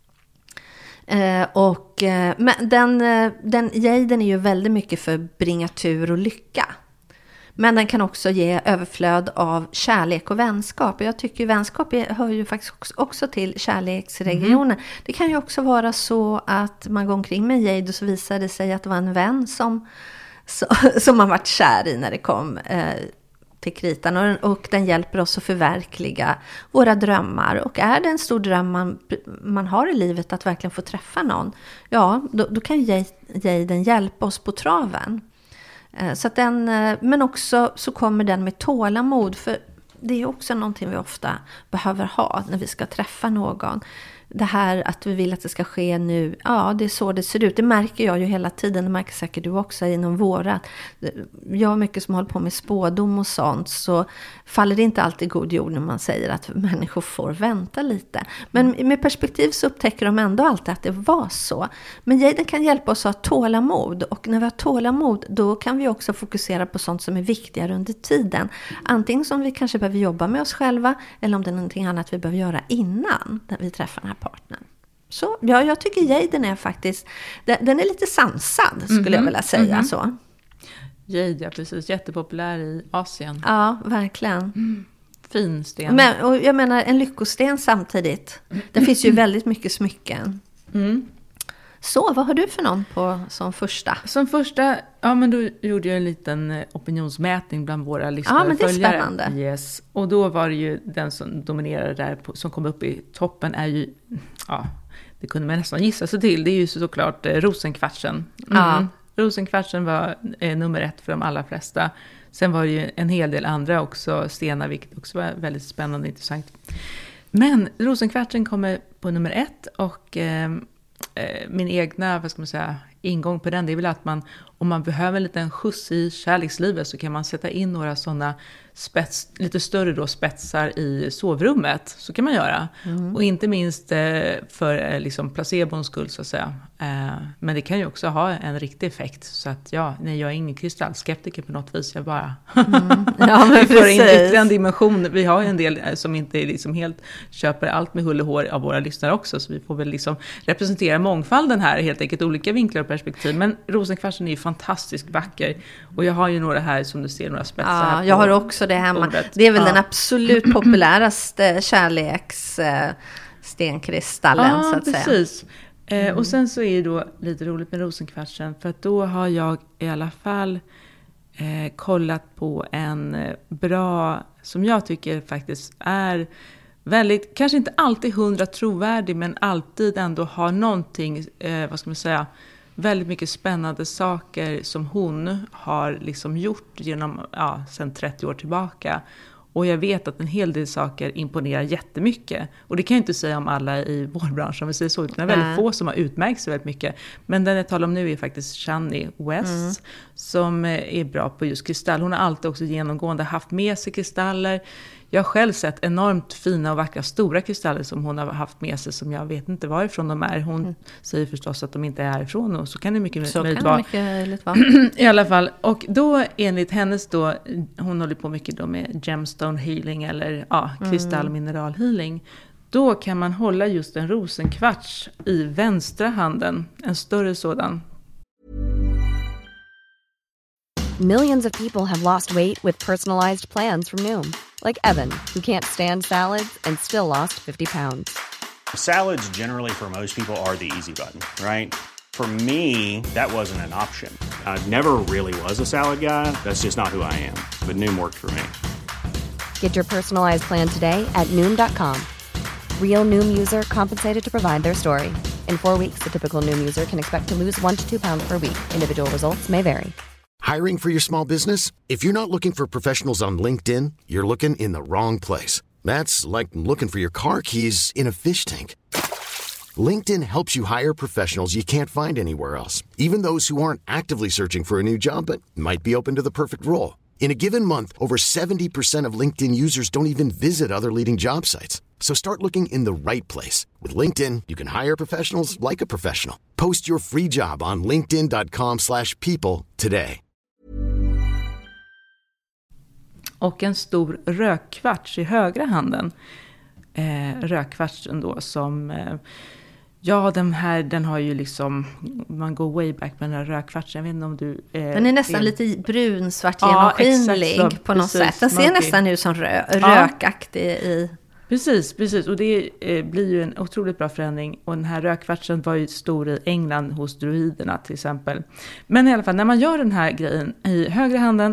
Men den jaden är ju väldigt mycket för bringa tur och lycka. Men den kan också ge överflöd av kärlek och vänskap. Och jag tycker vänskap hör ju faktiskt också till kärleksregionen. Det kan ju också vara så att man går omkring med en jade och så visar det sig att det var en vän som man varit kär i när det kom till kritan. Och den hjälper oss att förverkliga våra drömmar. Och är det en stor dröm man har i livet att verkligen få träffa någon, ja, då kan jaden hjälpa oss på traven. Så att men också så kommer den med tålamod, för det är också någonting vi ofta behöver ha när vi ska träffa någon. Det här att vi vill att det ska ske nu, ja, det är så det ser ut. Det märker jag ju hela tiden, det märker säkert du också inom vårat. Jag är mycket som håller på med spådom och sånt, så faller det inte alltid god jord när man säger att människor får vänta lite. Men med perspektiv så upptäcker de ändå alltid att det var så. Men jaden kan hjälpa oss att ha tålamod, och när vi har tålamod då kan vi också fokusera på sånt som är viktigare under tiden. Antingen som vi kanske behöver jobba med oss själva, eller om det är någonting annat vi behöver göra innan när vi träffar den här partnern. Så ja, jag tycker jaden är faktiskt, den är lite sansad skulle jag vilja säga så. Jade, ja, precis. Jättepopulär i Asien. Ja, verkligen. Fin sten. Men, och jag menar, en lyckosten samtidigt. Det finns ju väldigt mycket smycken. Så, vad har du för någon som första? Som första, ja, men då gjorde jag en liten opinionsmätning bland våra lyssnare. Ja, men det är spännande. Yes. Och då var det ju den som dominerade där, som kom upp i toppen är ju, ja, det kunde man nästan gissa sig till. Det är ju såklart rosenkvartsen. Ja. Rosenkvartsen var nummer 1 för de allra flesta. Sen var det ju en hel del andra också stenar, vilket också var väldigt spännande och intressant. Men rosenkvartsen kommer på nummer 1, och min egna, vad ska man säga, ingång på den, det är väl att om man behöver en liten skjuts i kärlekslivet, så kan man sätta in några sådana lite större då spetsar i sovrummet. Så kan man göra. Och inte minst för liksom placebons skull, så att säga. Men det kan ju också ha en riktig effekt. Så att ja, nej, jag är ingen kristallskeptiker på något vis. Jag bara ja, men vi får in ytterligare en dimension. Vi har ju en del som inte liksom helt köper allt med hull och hår av våra lyssnare också. Så vi får väl liksom representera mångfalden här, helt enkelt olika vinklar och perspektiv. Men rosenkvartsen är ju fantastiskt vacker. Och jag har ju några här, som du ser, några spetsar här. Jag har också det hemma. Bordet. Det är väl den absolut populäraste kärleksstenkristallen, så att precis. säga. Och sen så är det då lite roligt med rosenkvartsen, för att då har jag i alla fall kollat på en bra, som jag tycker faktiskt är väldigt, kanske inte alltid 100 trovärdig, men alltid ändå har någonting, vad ska man säga, väldigt mycket spännande saker som hon har liksom gjort genom, sedan 30 år tillbaka. Och jag vet att en hel del saker imponerar jättemycket. Och det kan jag inte säga om alla i vår bransch, om vi säger så. Det är väldigt få som har utmärkt sig väldigt mycket. Men den jag talar om nu är faktiskt Shani West, som är bra på just kristall. Hon har alltid också genomgående haft med sig kristaller. Jag har själv sett enormt fina och vackra stora kristaller som hon har haft med sig, som jag vet inte varifrån de är. Hon säger förstås att de inte är härifrån, och så kan det mycket möjligt vara. I alla fall. Och då enligt hennes då, hon håller på mycket då med gemstone healing eller kristallmineral healing. Då kan man hålla just en rosenkvarts i vänstra handen, en större sådan. Millions of people have lost weight with personalized plans from Noom. Like Evan, who can't stand salads and still lost 50 pounds. Salads generally for most people are the easy button, right? For me, that wasn't an option. I never really was a salad guy. That's just not who I am. But Noom worked for me. Get your personalized plan today at Noom.com. Real Noom user compensated to provide their story. In 4 weeks, the typical Noom user can expect to lose 1 to 2 pounds per week. Individual results may vary. Hiring for your small business? If you're not looking for professionals on LinkedIn, you're looking in the wrong place. That's like looking for your car keys in a fish tank. LinkedIn helps you hire professionals you can't find anywhere else, even those who aren't actively searching for a new job but might be open to the perfect role. In a given month, over 70% of LinkedIn users don't even visit other leading job sites. So start looking in the right place. With LinkedIn, you can hire professionals like a professional. Post your free job on linkedin.com/people today. Och en stor rökkvarts i högra handen. Rökkvartsen då som... Ja, den har ju liksom, man går way back med den här rökkvartsen. Jag vet inte om du... den är nästan lite brun, svart, genomskinlig på något sätt. Den ser nästan ut som rökaktig i... Precis. Och det blir ju en otroligt bra förändring. Och den här rökkvartsen var ju stor i England hos druiderna till exempel. Men i alla fall, när man gör den här grejen i högra handen,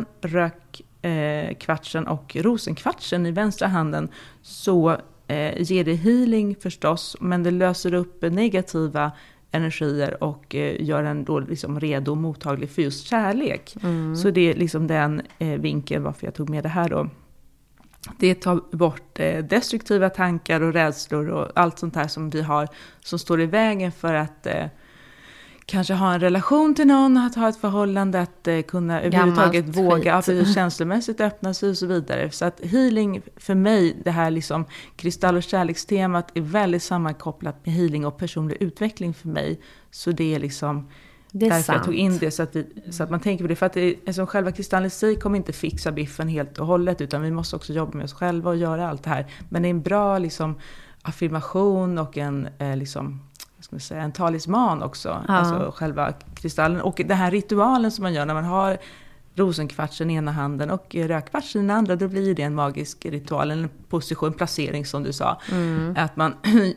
rökkvartsen och rosenkvartsen i vänstra handen, så ger det healing förstås, men det löser upp negativa energier och gör en då liksom redo och mottaglig för just kärlek. Så det är liksom den vinkeln varför jag tog med det här då. Det tar bort destruktiva tankar och rädslor och allt sånt här som vi har som står i vägen för att kanske ha en relation till någon, att ha ett förhållande, att kunna överhuvudtaget våga känslomässigt öppna sig och så vidare. Så att healing för mig, det här liksom kristall- och kärlekstemat är väldigt sammankopplat med healing och personlig utveckling för mig. Så det är liksom därför jag tog in det så att man tänker på det. För att alltså, själva kristallen i sig kommer inte fixa biffen helt och hållet, utan vi måste också jobba med oss själva och göra allt det här. Men det är en bra liksom affirmation och en liksom... en talisman också, alltså själva kristallen. Och den här ritualen som man gör när man har rosenkvartsen i ena handen och rökkvartsen i den andra, då blir det en magisk ritual, en position, placering som du sa. Att man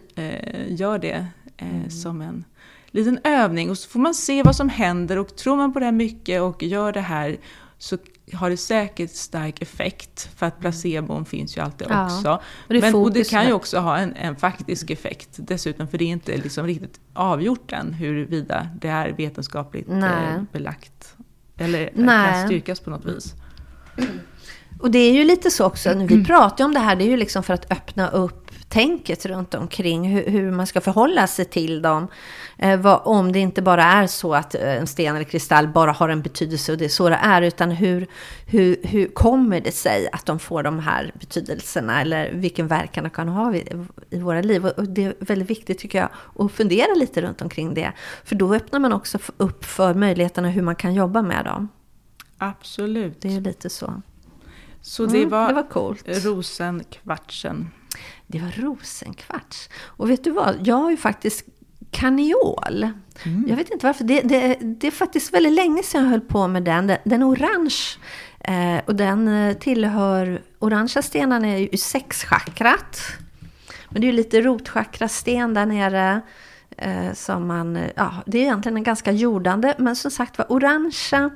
gör det som en liten övning och så får man se vad som händer, och tror man på det här mycket och gör det här så har det säkert stark effekt, för att placebon finns ju alltid också. Och det kan ju också ha en faktisk effekt dessutom, för det är inte liksom riktigt avgjort än huruvida det är vetenskapligt belagt eller kan styrkas på något vis. Och det är ju lite så också, när vi pratar om det här, det är ju liksom för att öppna upp tänket runt omkring hur man ska förhålla sig till dem. Om det inte bara är så att en sten eller kristall bara har en betydelse och det är så det är, utan hur kommer det sig att de får de här betydelserna, eller vilken verkan de kan ha i våra liv. Och det är väldigt viktigt tycker jag att fundera lite runt omkring det, för då öppnar man också upp för möjligheterna hur man kan jobba med dem. Absolut. Det är ju lite så. Så det var coolt. Rosenkvartsen. Det var rosenkvarts. Och vet du vad? Jag har ju faktiskt karneol. Jag vet inte varför. Det är faktiskt väldigt länge sedan jag höll på med den. Den är orange. Och den tillhör... Orangea stenarna är ju sexchakrat. Men det är ju lite rotchakrasten där nere. Som man... Ja, det är egentligen en ganska jordande. Men som sagt var, orangea...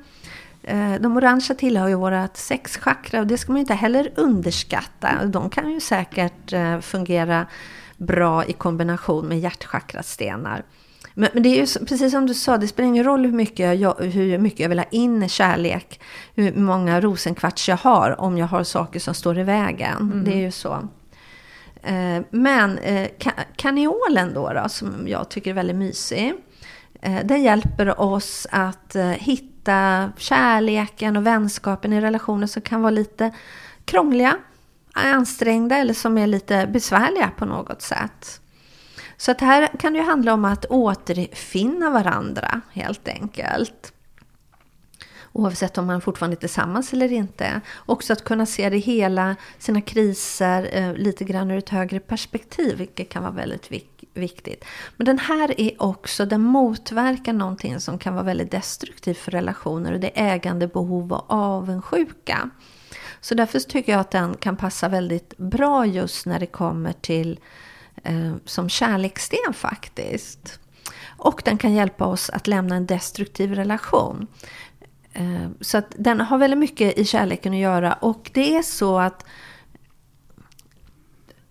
De orangea tillhör ju vårat sexchakra, och det ska man ju inte heller underskatta. De kan ju säkert fungera bra i kombination med hjärtchakrastenar. Men det är ju precis som du sa, det spelar ingen roll hur mycket jag vill ha in kärlek, hur många rosenkvarts jag har, om jag har saker som står i vägen. Det är ju så. Men karneolen då, som jag tycker är väldigt mysig, den hjälper oss att hitta kärleken och vänskapen i relationer som kan vara lite krångliga, ansträngda eller som är lite besvärliga på något sätt. Så att här kan det ju handla om att återfinna varandra helt enkelt. Oavsett om man fortfarande är tillsammans eller inte. Också att kunna se det hela, sina kriser lite grann ur ett högre perspektiv, vilket kan vara väldigt viktigt. Men den här är också, den motverkar någonting som kan vara väldigt destruktivt för relationer, och det är ägande, behov och avundsjuka. Så därför tycker jag att den kan passa väldigt bra just när det kommer till som kärlekssten faktiskt. Och den kan hjälpa oss att lämna en destruktiv relation. Så att den har väldigt mycket i kärleken att göra, och det är så att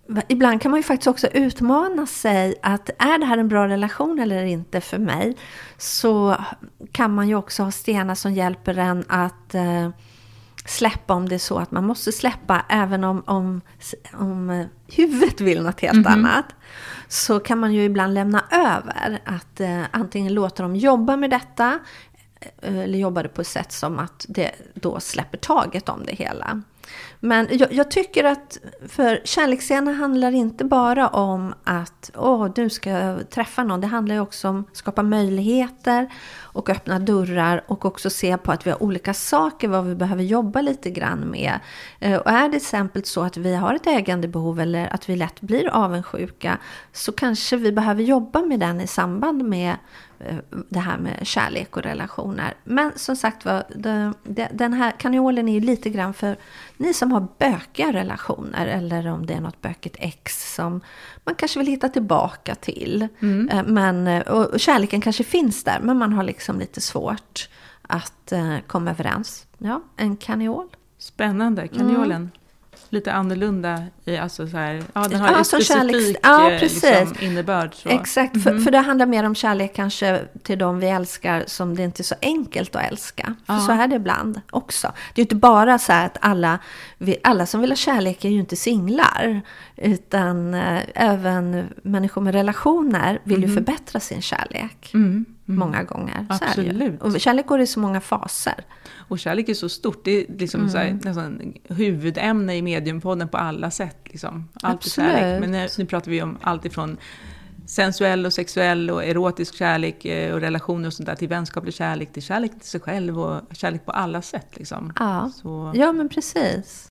ibland kan man ju faktiskt också utmana sig att är det här en bra relation eller inte för mig, så kan man ju också ha stenar som hjälper en att släppa om det är så att man måste släppa, även om huvudet vill något helt annat. Så kan man ju ibland lämna över att antingen låta dem jobba med detta eller jobba det på ett sätt som att det då släpper taget om det hela. Men jag tycker att för kärleksscener handlar inte bara om att du ska träffa någon. Det handlar ju också om att skapa möjligheter och öppna dörrar, och också se på att vi har olika saker vad vi behöver jobba lite grann med. Och är det till exempel så att vi har ett ägandebehov eller att vi lätt blir avundsjuka, så kanske vi behöver jobba med den i samband med det här med kärlek och relationer. Men som sagt, den här kaniolen är ju lite grann för ni som har bökiga relationer, eller om det är något bökigt ex som man kanske vill hitta tillbaka till. Och kärleken kanske finns där, men man har liksom lite svårt att komma överens. Ja, en kaniol. Spännande, kaniolen. Lite annorlunda i, alltså så här, den har en specifik liksom, innebörd. Så. Exakt, för det handlar mer om kärlek kanske till de vi älskar, som det inte är så enkelt att älska. För så är det ibland också. Det är ju inte bara så här att alla som vill ha kärlek är ju inte singlar, utan även människor med relationer vill ju förbättra sin kärlek. Många gånger. Absolut. Och kärlek går i så många faser. Och kärlek är så stort. Det är liksom så här, nästan huvudämne i mediumpodden på alla sätt. Liksom. Allt är kärlek. Men nu pratar vi om allt ifrån sensuell och sexuell och erotisk kärlek och relationer och sånt där, till vänskaplig kärlek, till kärlek till sig själv och kärlek på alla sätt. Liksom. Ja. Så. Ja, men precis.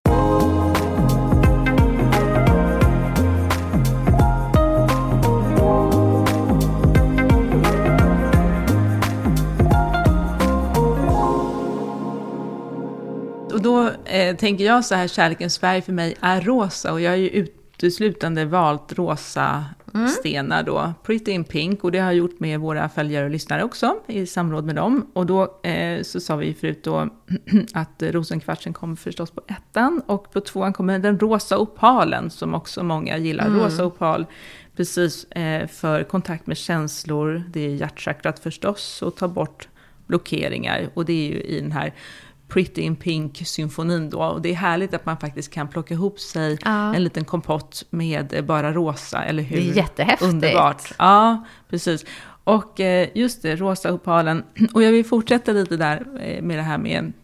Och då tänker jag så här, kärlekens färg för mig är rosa, och jag har ju uteslutande valt rosa stenar då. Pretty in Pink, och det har jag gjort med våra följare och lyssnare också i samråd med dem. Och då så sa vi förut då att rosenkvartsen kommer förstås på 1:an, och på 2:an kommer den rosa opalen, som också många gillar. Rosa opal, precis för kontakt med känslor, det är hjärtchakrat förstås, och ta bort blockeringar, och det är ju i den här Pretty in Pink-symfonin då. Och det är härligt att man faktiskt kan plocka ihop sig en liten kompott med bara rosa, eller hur? Det är jättehäftigt. Underbart. Ja, precis. Och just det, rosa opalen. Och jag vill fortsätta lite där med det här med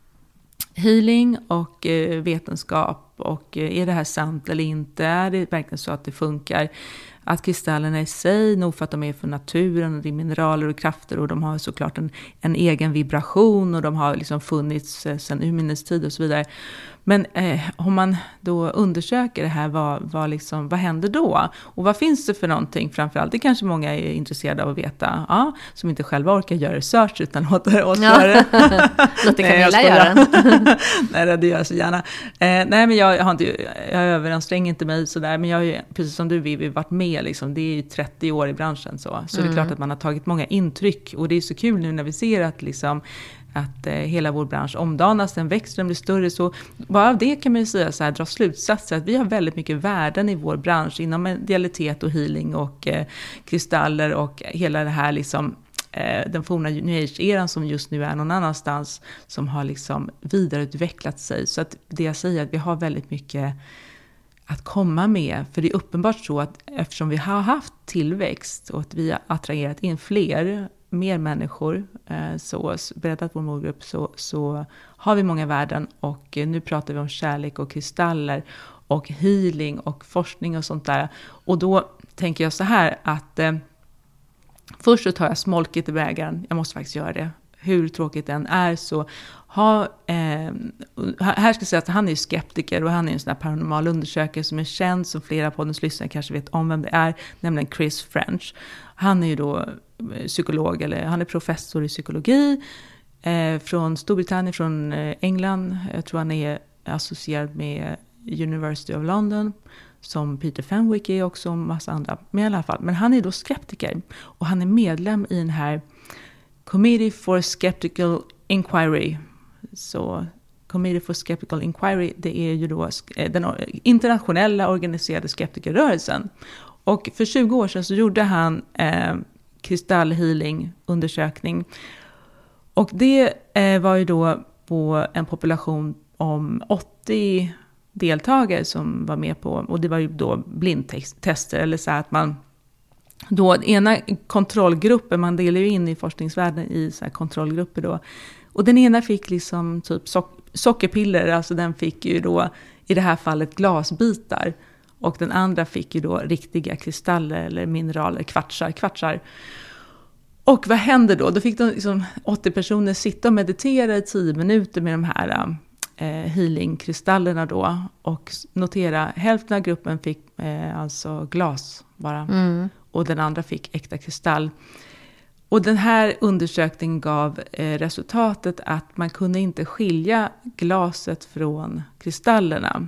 healing och vetenskap. Och är det här sant eller inte? Är det verkligen så att det funkar? Att kristallerna i sig, nog för att de är för naturen, och det är mineraler och krafter, och de har såklart en egen vibration, och de har liksom funnits sedan urminnes tid och så vidare. Men om man då undersöker det här, vad händer då? Och vad finns det för någonting? Framförallt, det kanske många är intresserade av att veta, som inte själva orkar göra research, utan låter oss göra det. Låter Camilla göra den. Nej, det gör jag så gärna. Nej, men jag överanstränger inte mig sådär, men jag har ju, precis som du Vivi, varit med liksom, det är ju 30 år i branschen så det är klart att man har tagit många intryck, och det är så kul nu när vi ser att liksom att hela vår bransch omdanas, den växer, den blir större, så bara av det kan man ju säga så här, dra slutsatser att vi har väldigt mycket värden i vår bransch inom medialitet och healing och kristaller och hela det här liksom den forna New Age-eran som just nu är någon annanstans, som har liksom vidareutvecklat sig. Så att det jag säger, att vi har väldigt mycket att komma med, för det är uppenbart så att eftersom vi har haft tillväxt och att vi har attraherat in mer människor, så breddat vår målgrupp, så har vi många värden, och nu pratar vi om kärlek och kristaller och healing och forskning och sånt där. Och då tänker jag så här att först så tar jag smolket i bägaren, jag måste faktiskt göra det. Hur tråkigt den är, så här ska jag säga att han är skeptiker, och han är en sån här paranormal undersökare som är känd, som flera av poddens lyssnare kanske vet om vem det är, nämligen Chris French. Han är ju då psykolog, eller han är professor i psykologi från Storbritannien, från England. Jag tror han är associerad med University of London, som Peter Fenwick är också, och massa andra. Men i alla fall, men han är då skeptiker, och han är medlem i den här Committee for Skeptical Inquiry. Så Committee for Skeptical Inquiry, det är ju då den internationella organiserade skeptikerrörelsen. Och för 20 år sedan så gjorde han kristallhealing-undersökning. Och det var ju då på en population om 80 deltagare som var med på, och det var ju då blindtester, eller så att man då ena kontrollgruppen, man delar ju in i forskningsvärlden i så här kontrollgrupper då, och den ena fick liksom typ sockerpiller, alltså den fick ju då i det här fallet glasbitar, och den andra fick ju då riktiga kristaller eller mineraler, kvartsar. Och vad hände då? Då fick de liksom 80 personer sitta och meditera i 10 minuter med de här healing-kristallerna då. Och notera, hälften av gruppen fick alltså glas bara. Och den andra fick äkta kristall. Och den här undersökningen gav resultatet att man kunde inte skilja glaset från kristallerna.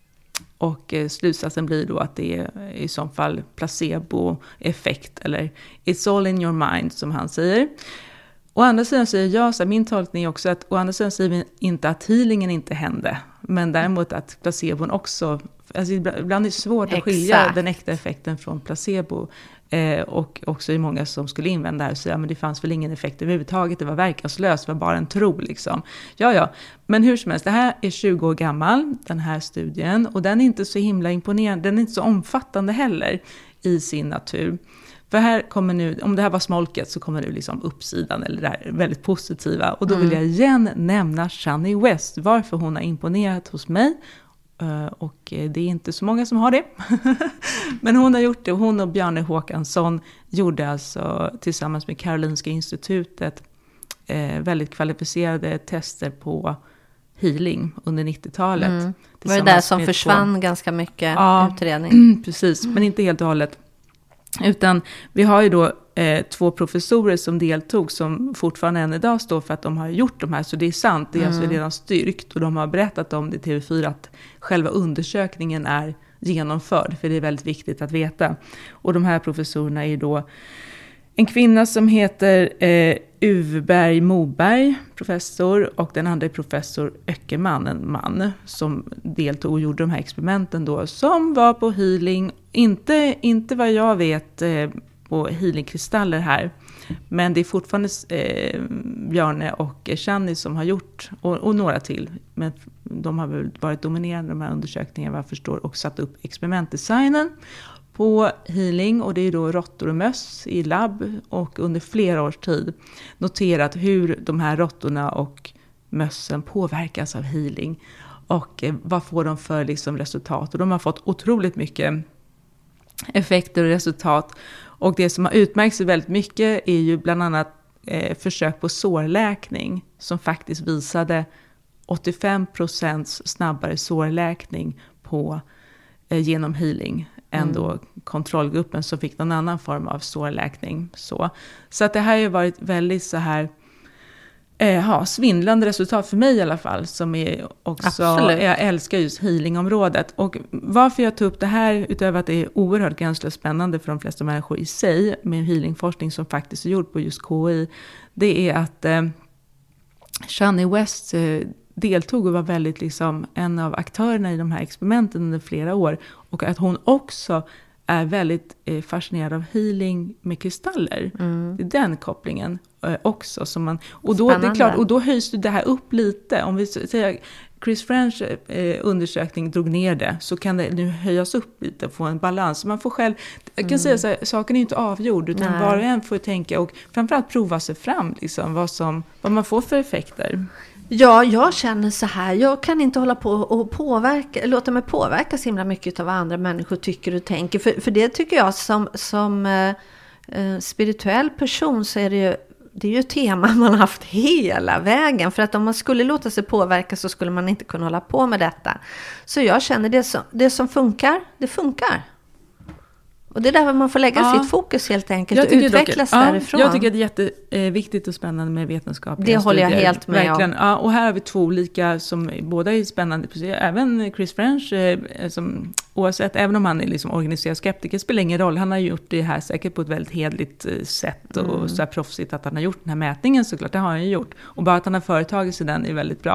Och slutsatsen blir då att det är i så fall placebo-effekt, eller it's all in your mind, som han säger. Å andra sidan säger jag, så här, min tolkning är också att å andra sidan säger vi inte att healingen inte hände, men däremot att placebon också, alltså ibland är det svårt att skilja den äkta effekten från placebo. Och också är många som skulle invända här och säga, men det fanns väl ingen effekt överhuvudtaget, det var verkanslöst, det var bara en tro liksom. Ja, men hur som helst, det här är 20 år gammal, den här studien, och den är inte så himla imponerande, den är inte så omfattande heller i sin natur. För här kommer nu, om det här var smolket så kommer nu liksom uppsidan, eller det här väldigt positiva, och då vill jag igen nämna Shani West, varför hon har imponerat hos mig. Och det är inte så många som har det. Men hon har gjort det, och hon och Bjarne Håkansson gjorde alltså tillsammans med Karolinska institutet väldigt kvalificerade tester på healing under 90-talet. Var det där som försvann ganska mycket utredning? Precis, men inte helt och hållet. Utan vi har ju då 2 professorer som deltog, som fortfarande än idag står för att de har gjort de här. Så det är sant, det är alltså redan styrkt, och de har berättat om det i TV4 att själva undersökningen är genomförd, för det är väldigt viktigt att veta. Och de här professorerna är ju då en kvinna som heter Uveberg Moberg, professor, och den andra är professor Öckerman, en man som deltog och gjorde de här experimenten då, som var på healing, inte vad jag vet på healingkristaller här, men det är fortfarande Bjarne och Shani som har gjort, och några till, men de har väl varit dominerande de här undersökningarna, vad jag förstår, och satt upp experimentdesignen på healing, och det är då råttor och möss i labb, och under flera års tid noterat hur de här råttorna och mössen påverkas av healing, och vad får de för liksom resultat. Och de har fått otroligt mycket effekter och resultat, och det som har utmärkt sig väldigt mycket är ju bland annat försök på sårläkning som faktiskt visade 85% snabbare sårläkning genom healing än då kontrollgruppen som fick någon annan form av sårläkning. Så att det här har ju varit väldigt så här svindlande resultat för mig i alla fall, som är också, jag älskar just healingområdet. Och varför jag tog upp det här, utöver att det är oerhört gränslöst spännande för de flesta människor i sig, med healingforskning som faktiskt är gjord på just KI, det är att Shani West deltog och var väldigt liksom en av aktörerna i de här experimenten under flera år, och att hon också är väldigt fascinerad av healing med kristaller. Det är den kopplingen också som man, och då det är klart, och då höjs det här upp lite. Om vi säger Chris French undersökning drog ner det, så kan det nu höjas upp lite, få en balans. Man får själv, jag kan säga så här, saken är inte avgjord, utan var och en får tänka och framförallt prova sig fram liksom, vad man får för effekter. Ja, jag känner så här, jag kan inte hålla på och låta mig påverka så himla mycket av vad andra människor tycker och tänker. För det tycker jag som spirituell person, så är det är ju ett tema man har haft hela vägen. För att om man skulle låta sig påverka, så skulle man inte kunna hålla på med detta. Så jag känner det som funkar, det funkar. Och det är där man får lägga sitt fokus helt enkelt och utvecklas därifrån. Jag tycker det är jätteviktigt och spännande med vetenskapliga studier. Det håller jag helt med verkligen. om. Ja, och här har vi 2 olika som båda är spännande. Även Chris French, som, oavsett, även om han är liksom organiserad skeptiker, spelar ingen roll. Han har gjort det här säkert på ett väldigt hedligt sätt och så här proffsigt att han har gjort den här mätningen, såklart. Det har han ju gjort. Och bara att han har företagit sig den är väldigt bra.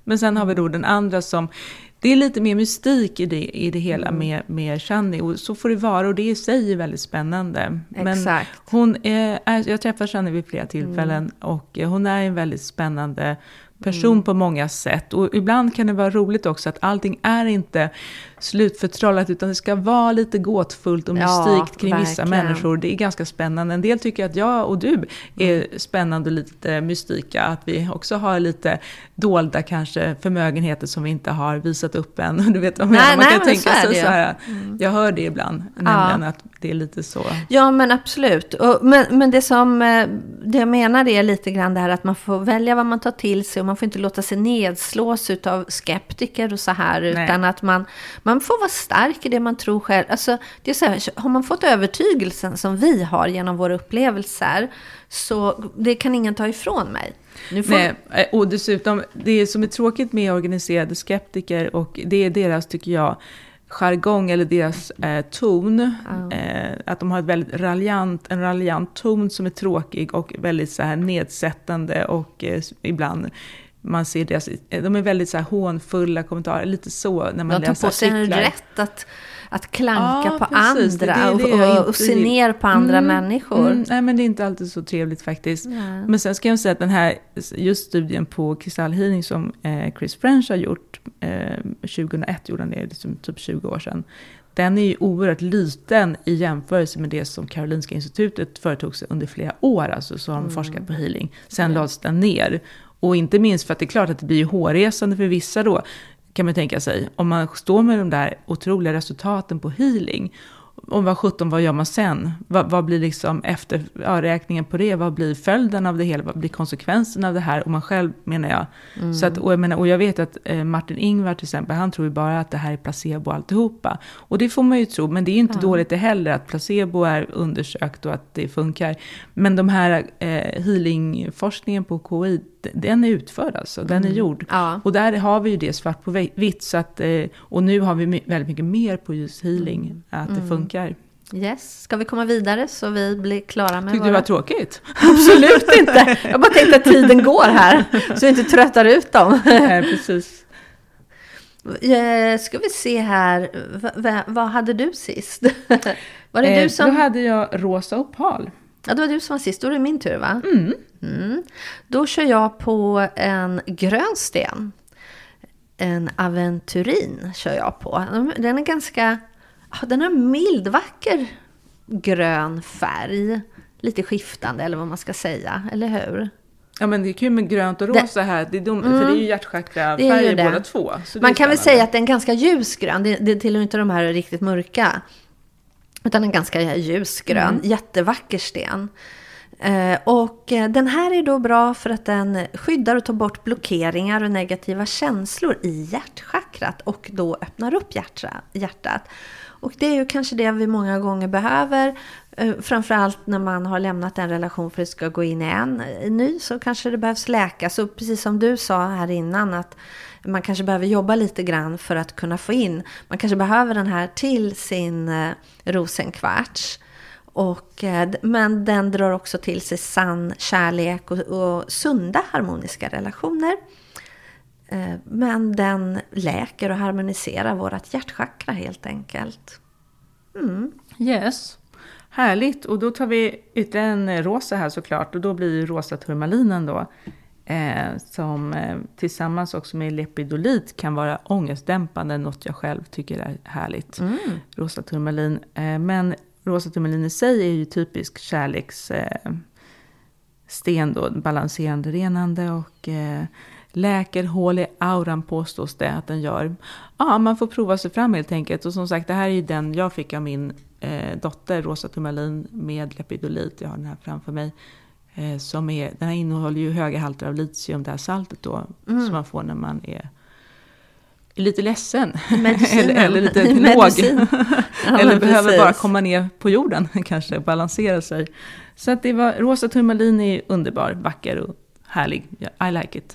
Men sen har vi då den andra som, det är lite mer mystik i det hela med Shani, och så får det vara, och det i sig är väldigt spännande. Exakt. Men jag träffar Shani vid flera tillfällen och hon är en väldigt spännande person på många sätt, och ibland kan det vara roligt också att allting är inte slutförtrollat, utan det ska vara lite gåtfullt och mystikt kring vissa människor. Det är ganska spännande. En del tycker att jag och du är spännande och lite mystika, att vi också har lite dolda kanske förmögenheter som vi inte har visat upp än. Du vet vad man kan tänka sig så här. Jag hör det ibland, nämligen att det är lite så. Ja, men absolut. Men det som det jag menar är lite grann det här att man får välja vad man tar till sig, och man får inte låta sig nedslås utav skeptiker och så här, utan att man får vara stark i det man tror själv. Alltså, det är så här, har man fått övertygelsen som vi har genom våra upplevelser, så det kan ingen ta ifrån mig. Nej, och dessutom, det som är tråkigt med organiserade skeptiker, och det är deras, tycker jag, jargong eller deras ton, att de har ett väldigt en raljant ton som är tråkig och väldigt så här nedsättande, och ibland man ser deras, de är väldigt så här hånfulla kommentarer, lite så när man läser artiklar. De tar på sig en rätt att klanka på andra och se ner på andra människor. Nej, men det är inte alltid så trevligt faktiskt. Nej. Men sen ska jag säga att den här just studien på kristallhealing som Chris French har gjort 2001, gjorde han det liksom typ 20 år sedan. Den är ju oerhört liten i jämförelse med det som Karolinska institutet företog sig under flera år. Alltså så har de forskat på healing. Sen lades den ner. Och inte minst för att det är klart att det blir hårresande för vissa då, kan man tänka sig. Om man står med de där otroliga resultaten på healing, om vad gör man sen? Vad blir liksom efter räkningen på det? Vad blir följden av det hela? Vad blir konsekvensen av det här? Och man själv, menar jag. Så att, och jag vet att Martin Ingvar till exempel, han tror ju bara att det här är placebo alltihopa. Och det får man ju tro, men det är inte dåligt det heller att placebo är undersökt och att det funkar. Men de här healingforskningen på KI, den är utförd alltså, den är gjord. Och där har vi ju det svart på vitt, så att, och nu har vi väldigt mycket mer på just healing, att det funkar. Yes, ska vi komma vidare så vi blir klara med Tyckte du var tråkigt? Absolut inte, jag bara tänkte att tiden går här, så vi inte tröttar ut dem. Nej, precis. Ska vi se här, vad hade du sist? Var det du som... Då hade jag rosa opal. Ja, det var du som var sist. Då är det min tur, va? Då kör jag på en grön sten. En aventurin kör jag på. Den är ganska... Den har mild, vacker grön färg. Lite skiftande, eller vad man ska säga. Eller hur? Ja, men det är kul med grönt och rosa här. Det är för det är ju hjärtchakra färger båda två. Så man kan väl säga att den är ganska ljusgrön. Det tillhör inte de här riktigt mörka. Utan en ganska ljusgrön, jättevacker sten. Och den här är då bra för att den skyddar och tar bort blockeringar och negativa känslor i hjärtchakrat. Och då öppnar upp hjärtat. Och det är ju kanske det vi många gånger behöver. Framförallt när man har lämnat en relation för att det ska gå in i en ny, så kanske det behövs läkas. Och precis som du sa här innan, att man kanske behöver jobba lite grann för att kunna få in. Man kanske behöver den här till sin rosenkvarts. Men den drar också till sig sann kärlek och sunda harmoniska relationer. Men den läker och harmoniserar vårat hjärtchakra helt enkelt. Yes, härligt. Och då tar vi ytterligare en rosa här såklart. Och då blir rosa turmalinen då. Som tillsammans också med lepidolit kan vara ångestdämpande. Något jag själv tycker är härligt. Rosa turmalin. Men rosa turmalin i sig är ju typisk kärlekssten då. Balanserande, renande och... läker hål i auran, påstås det att den gör. Ja, man får prova sig fram helt enkelt. Och som sagt, det här är ju den jag fick av min dotter, rosa turmalin med lepidolit. Jag har den här framför mig. Den här innehåller ju höga halter av litium, det här saltet då. Som man får när man är lite ledsen. eller lite låg. Eller behöver bara komma ner på jorden, kanske balansera sig. Så att det var, rosa turmalin är underbar, vacker och härlig. I like it.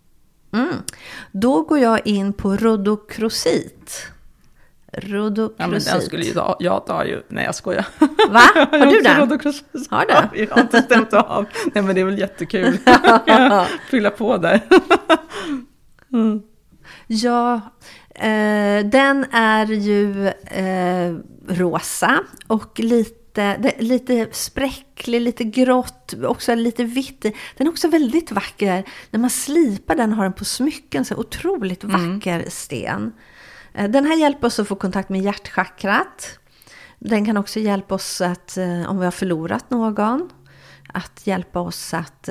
Då går jag in på rhodocrosit. Ja, men den skulle jag ta ju. Nej, jag skojar. Va? Har du den? Har du? Jag har inte stämt av. Nej, men det är väl jättekul. Fylla på där. Ja, den är ju rosa och lite spräcklig, lite grått, också lite vitt. Den är också väldigt vacker. När man slipar den, har den på smycken, så otroligt vacker sten. Den här hjälper oss att få kontakt med hjärtchakrat. Den kan också hjälpa oss att, om vi har förlorat någon, att hjälpa oss att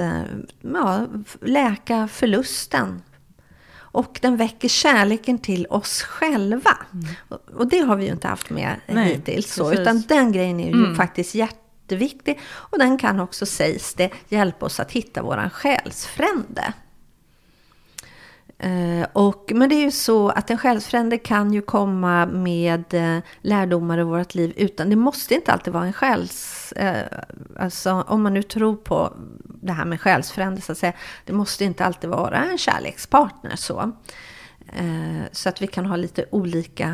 läka förlusten. Och den väcker kärleken till oss själva. Och det har vi ju inte haft med hittills. Så, utan den grejen är ju faktiskt jätteviktig. Och den kan också, sägs det, hjälpa oss att hitta våran själsfrände. Men det är ju så att en själsfrände kan ju komma med lärdomar i vårt liv, utan det måste inte alltid vara en alltså om man nu tror på det här med själsfrände, så att säga, det måste inte alltid vara en kärlekspartner så att vi kan ha lite olika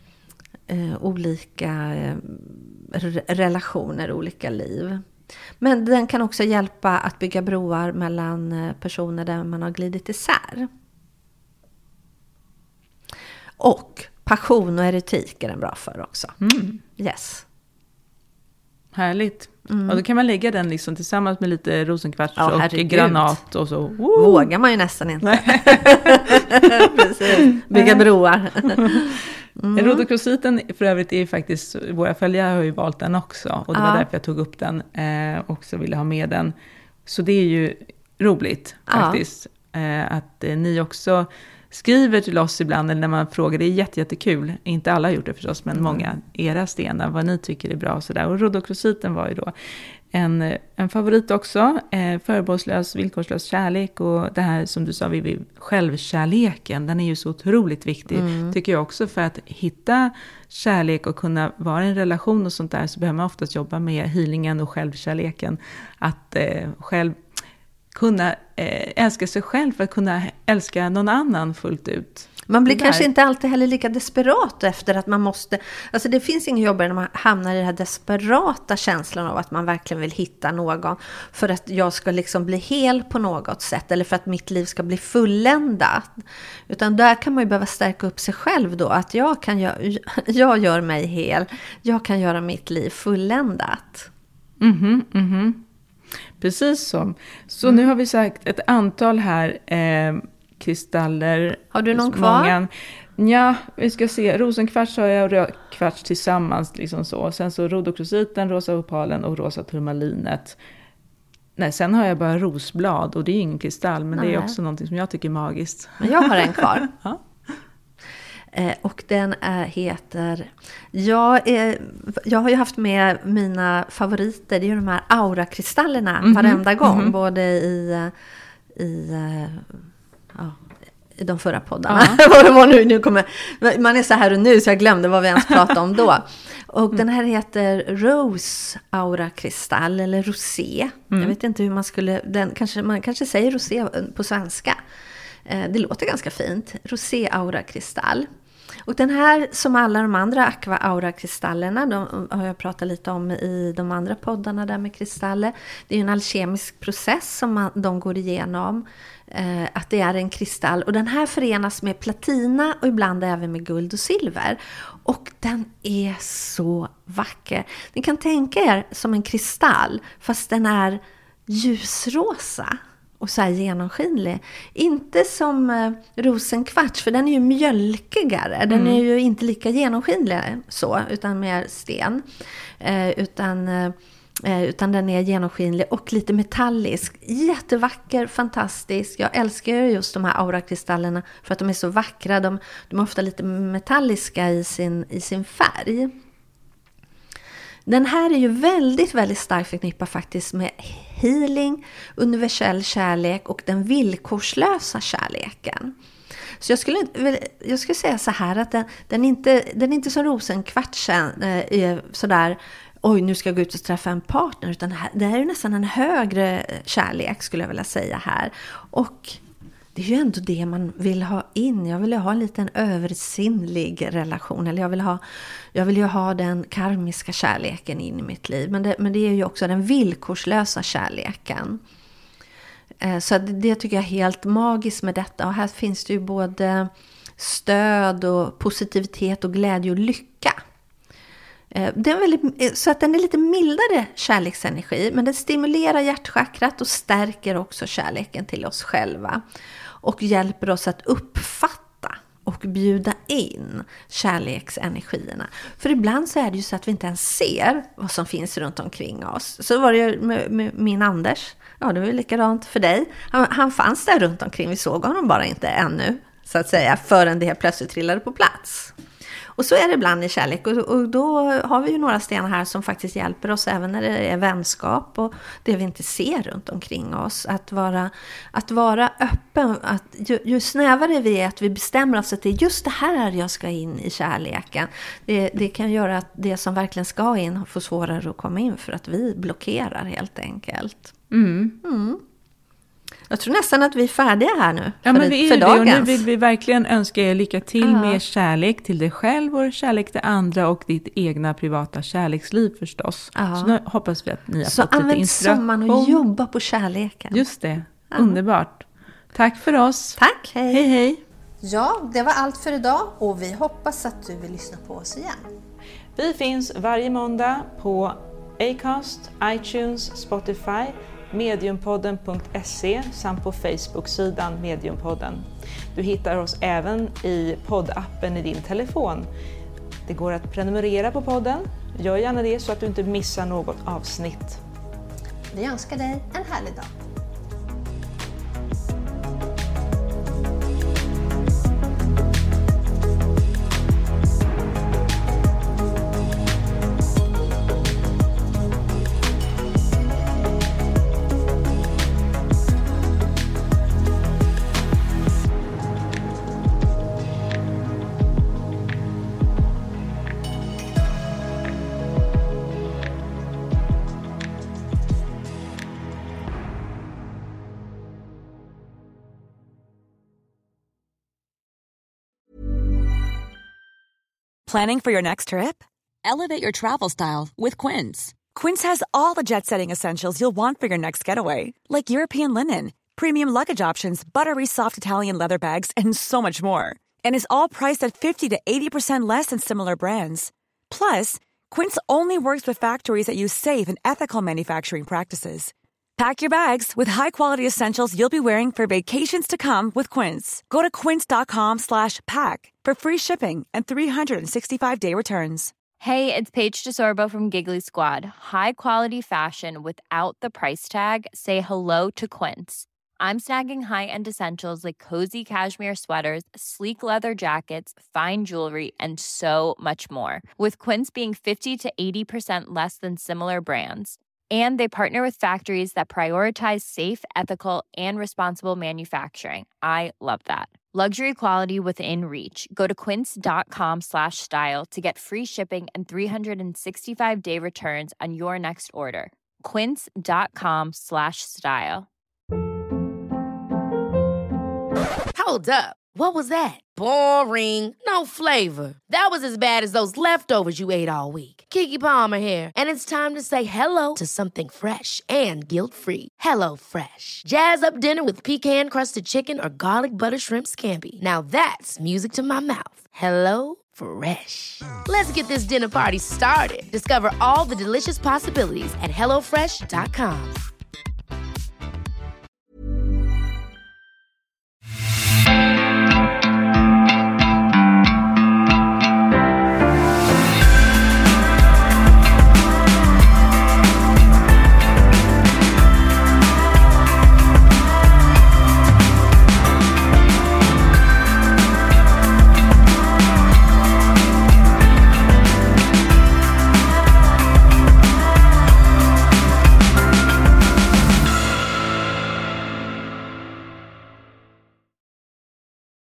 relationer, olika liv. Men den kan också hjälpa att bygga broar mellan personer där man har glidit isär. Och passion och erotik är den bra för också. Yes. Härligt. Och då kan man lägga den liksom tillsammans med lite rosenkvarts och herregud. granat och så. Vågar man ju nästan inte. Precis. Bygga broar. Rhodochrositen för övrigt är faktiskt, våra följare har ju valt den också. Och det var därför jag tog upp den och så ville ha med den. Så det är ju roligt faktiskt. Att ni också skriver till oss ibland, eller när man frågar, det är jättekul. Inte alla har gjort det förstås, men många, era stenar, vad ni tycker är bra och sådär. Och rhodochrositen var ju då en favorit också. Förbehållslös, villkorslös kärlek, och det här som du sa, självkärleken, den är ju så otroligt viktig, tycker jag också, för att hitta kärlek och kunna vara i en relation och sånt där, så behöver man oftast jobba med healingen och självkärleken. Att själv kunna älska sig själv för att kunna älska någon annan fullt ut. Man blir kanske inte alltid heller lika desperat efter att man måste... Alltså det finns ingen jobbare när man hamnar i den här desperata känslan av att man verkligen vill hitta någon för att jag ska liksom bli hel på något sätt, eller för att mitt liv ska bli fulländat. Utan där kan man ju behöva stärka upp sig själv då. Att jag gör mig hel. Jag kan göra mitt liv fulländat. Precis så. Så nu har vi sagt ett antal här kristaller. Har du någon kvar? Ja, vi ska se. Rosenkvarts har jag och rödkvarts tillsammans. Liksom så. Sen så rhodochrositen, rosa opalen och rosa turmalinet. Nej, sen har jag bara rosblad, och det är ingen kristall, men det är också någonting som jag tycker är magiskt. Men jag har en kvar. Och den heter... Jag har ju haft med mina favoriter. Det är ju de här aurakristallerna varenda gång. Både i de förra poddarna. Vad det var nu kommer, man är så här och nu, så jag glömde vad vi ens pratade om då. Och den här heter Rose aurakristall, eller rosé. Jag vet inte hur man skulle... Man kanske säger rosé på svenska. Det låter ganska fint. Rosé aurakristall. Och den här, som alla de andra aqua aura-kristallerna, de har jag pratat lite om i de andra poddarna där med kristaller. Det är ju en alkemisk process som de går igenom, att det är en kristall. Och den här förenas med platina och ibland även med guld och silver. Och den är så vacker. Ni kan tänka er som en kristall, fast den är ljusrosa och så här genomskinlig. Inte som rosenkvarts, för den är ju mjölkigare. Den är ju inte lika genomskinlig så, utan mer sten. Utan den är genomskinlig och lite metallisk. Jättevacker, fantastisk. Jag älskar just de här aurakristallerna för att de är så vackra. De är ofta lite metalliska i sin färg. Den här är ju väldigt, väldigt starkt förknippad faktiskt med healing, universell kärlek och den villkorslösa kärleken. Så jag skulle säga så här att den är inte som rosenkvartsen sådär, oj nu ska jag gå ut och träffa en partner, utan det här är nästan en högre kärlek skulle jag vilja säga här. Och det är ju ändå det man vill ha in. Jag vill ju ha en liten översinnlig relation. Eller jag vill ju ha den karmiska kärleken in i mitt liv. Men det är ju också den villkorslösa kärleken. Så det tycker jag är helt magiskt med detta. Och här finns det ju både stöd och positivitet och glädje och lycka. Det är så att den är lite mildare kärleksenergi, men den stimulerar hjärtchakrat och stärker också kärleken till oss själva. Och hjälper oss att uppfatta och bjuda in kärleksenergierna. För ibland så är det ju så att vi inte ens ser vad som finns runt omkring oss. Så var det ju med min Anders. Ja, det var ju likadant för dig. Han fanns där runt omkring, vi såg honom bara inte ännu, så att säga, förrän det plötsligt trillade på plats. Och så är det ibland i kärlek, och då har vi ju några stenar här som faktiskt hjälper oss även när det är vänskap och det vi inte ser runt omkring oss. Att vara öppen, att ju snävare vi är, att vi bestämmer oss att det är just det här jag ska in i kärleken. Det kan göra att det som verkligen ska in får svårare att komma in för att vi blockerar helt enkelt. Jag tror nästan att vi är färdiga här nu för dagens. Och nu vill vi verkligen önska er lycka till med kärlek till dig själv och kärlek till andra och ditt egna privata kärleksliv förstås. Så nu hoppas vi att ni har fått lite inspiration. Så använd sommaren och jobba på kärleken. Just det, underbart. Tack för oss. Tack, hej. Hej, hej. Ja, det var allt för idag och vi hoppas att du vill lyssna på oss igen. Vi finns varje måndag på Acast, iTunes, Spotify, mediumpodden.se samt på Facebook-sidan Mediumpodden. Du hittar oss även i poddappen i din telefon. Det går att prenumerera på podden. Gör gärna det så att du inte missar något avsnitt. Vi önskar dig en härlig dag. Planning for your next trip? Elevate your travel style with Quince. Quince has all the jet-setting essentials you'll want for your next getaway, like European linen, premium luggage options, buttery soft Italian leather bags, and so much more. And is all priced at 50 to 80% less than similar brands. Plus, Quince only works with factories that use safe and ethical manufacturing practices. Pack your bags with high-quality essentials you'll be wearing for vacations to come with Quince. Go to quince.com/pack for free shipping and 365-day returns. Hey, it's Paige DeSorbo from Giggly Squad. High quality fashion without the price tag. Say hello to Quince. I'm snagging high-end essentials like cozy cashmere sweaters, sleek leather jackets, fine jewelry, and so much more. With Quince being 50 to 80% less than similar brands. And they partner with factories that prioritize safe, ethical, and responsible manufacturing. I love that. Luxury quality within reach. Go to quince.com/style to get free shipping and 365-day returns on your next order. Quince.com/style. Hold up. What was that? Boring. No flavor. That was as bad as those leftovers you ate all week. Keke Palmer here, and it's time to say hello to something fresh and guilt-free. Hello Fresh. Jazz up dinner with pecan-crusted chicken or garlic butter shrimp scampi. Now that's music to my mouth. Hello Fresh. Let's get this dinner party started. Discover all the delicious possibilities at HelloFresh.com.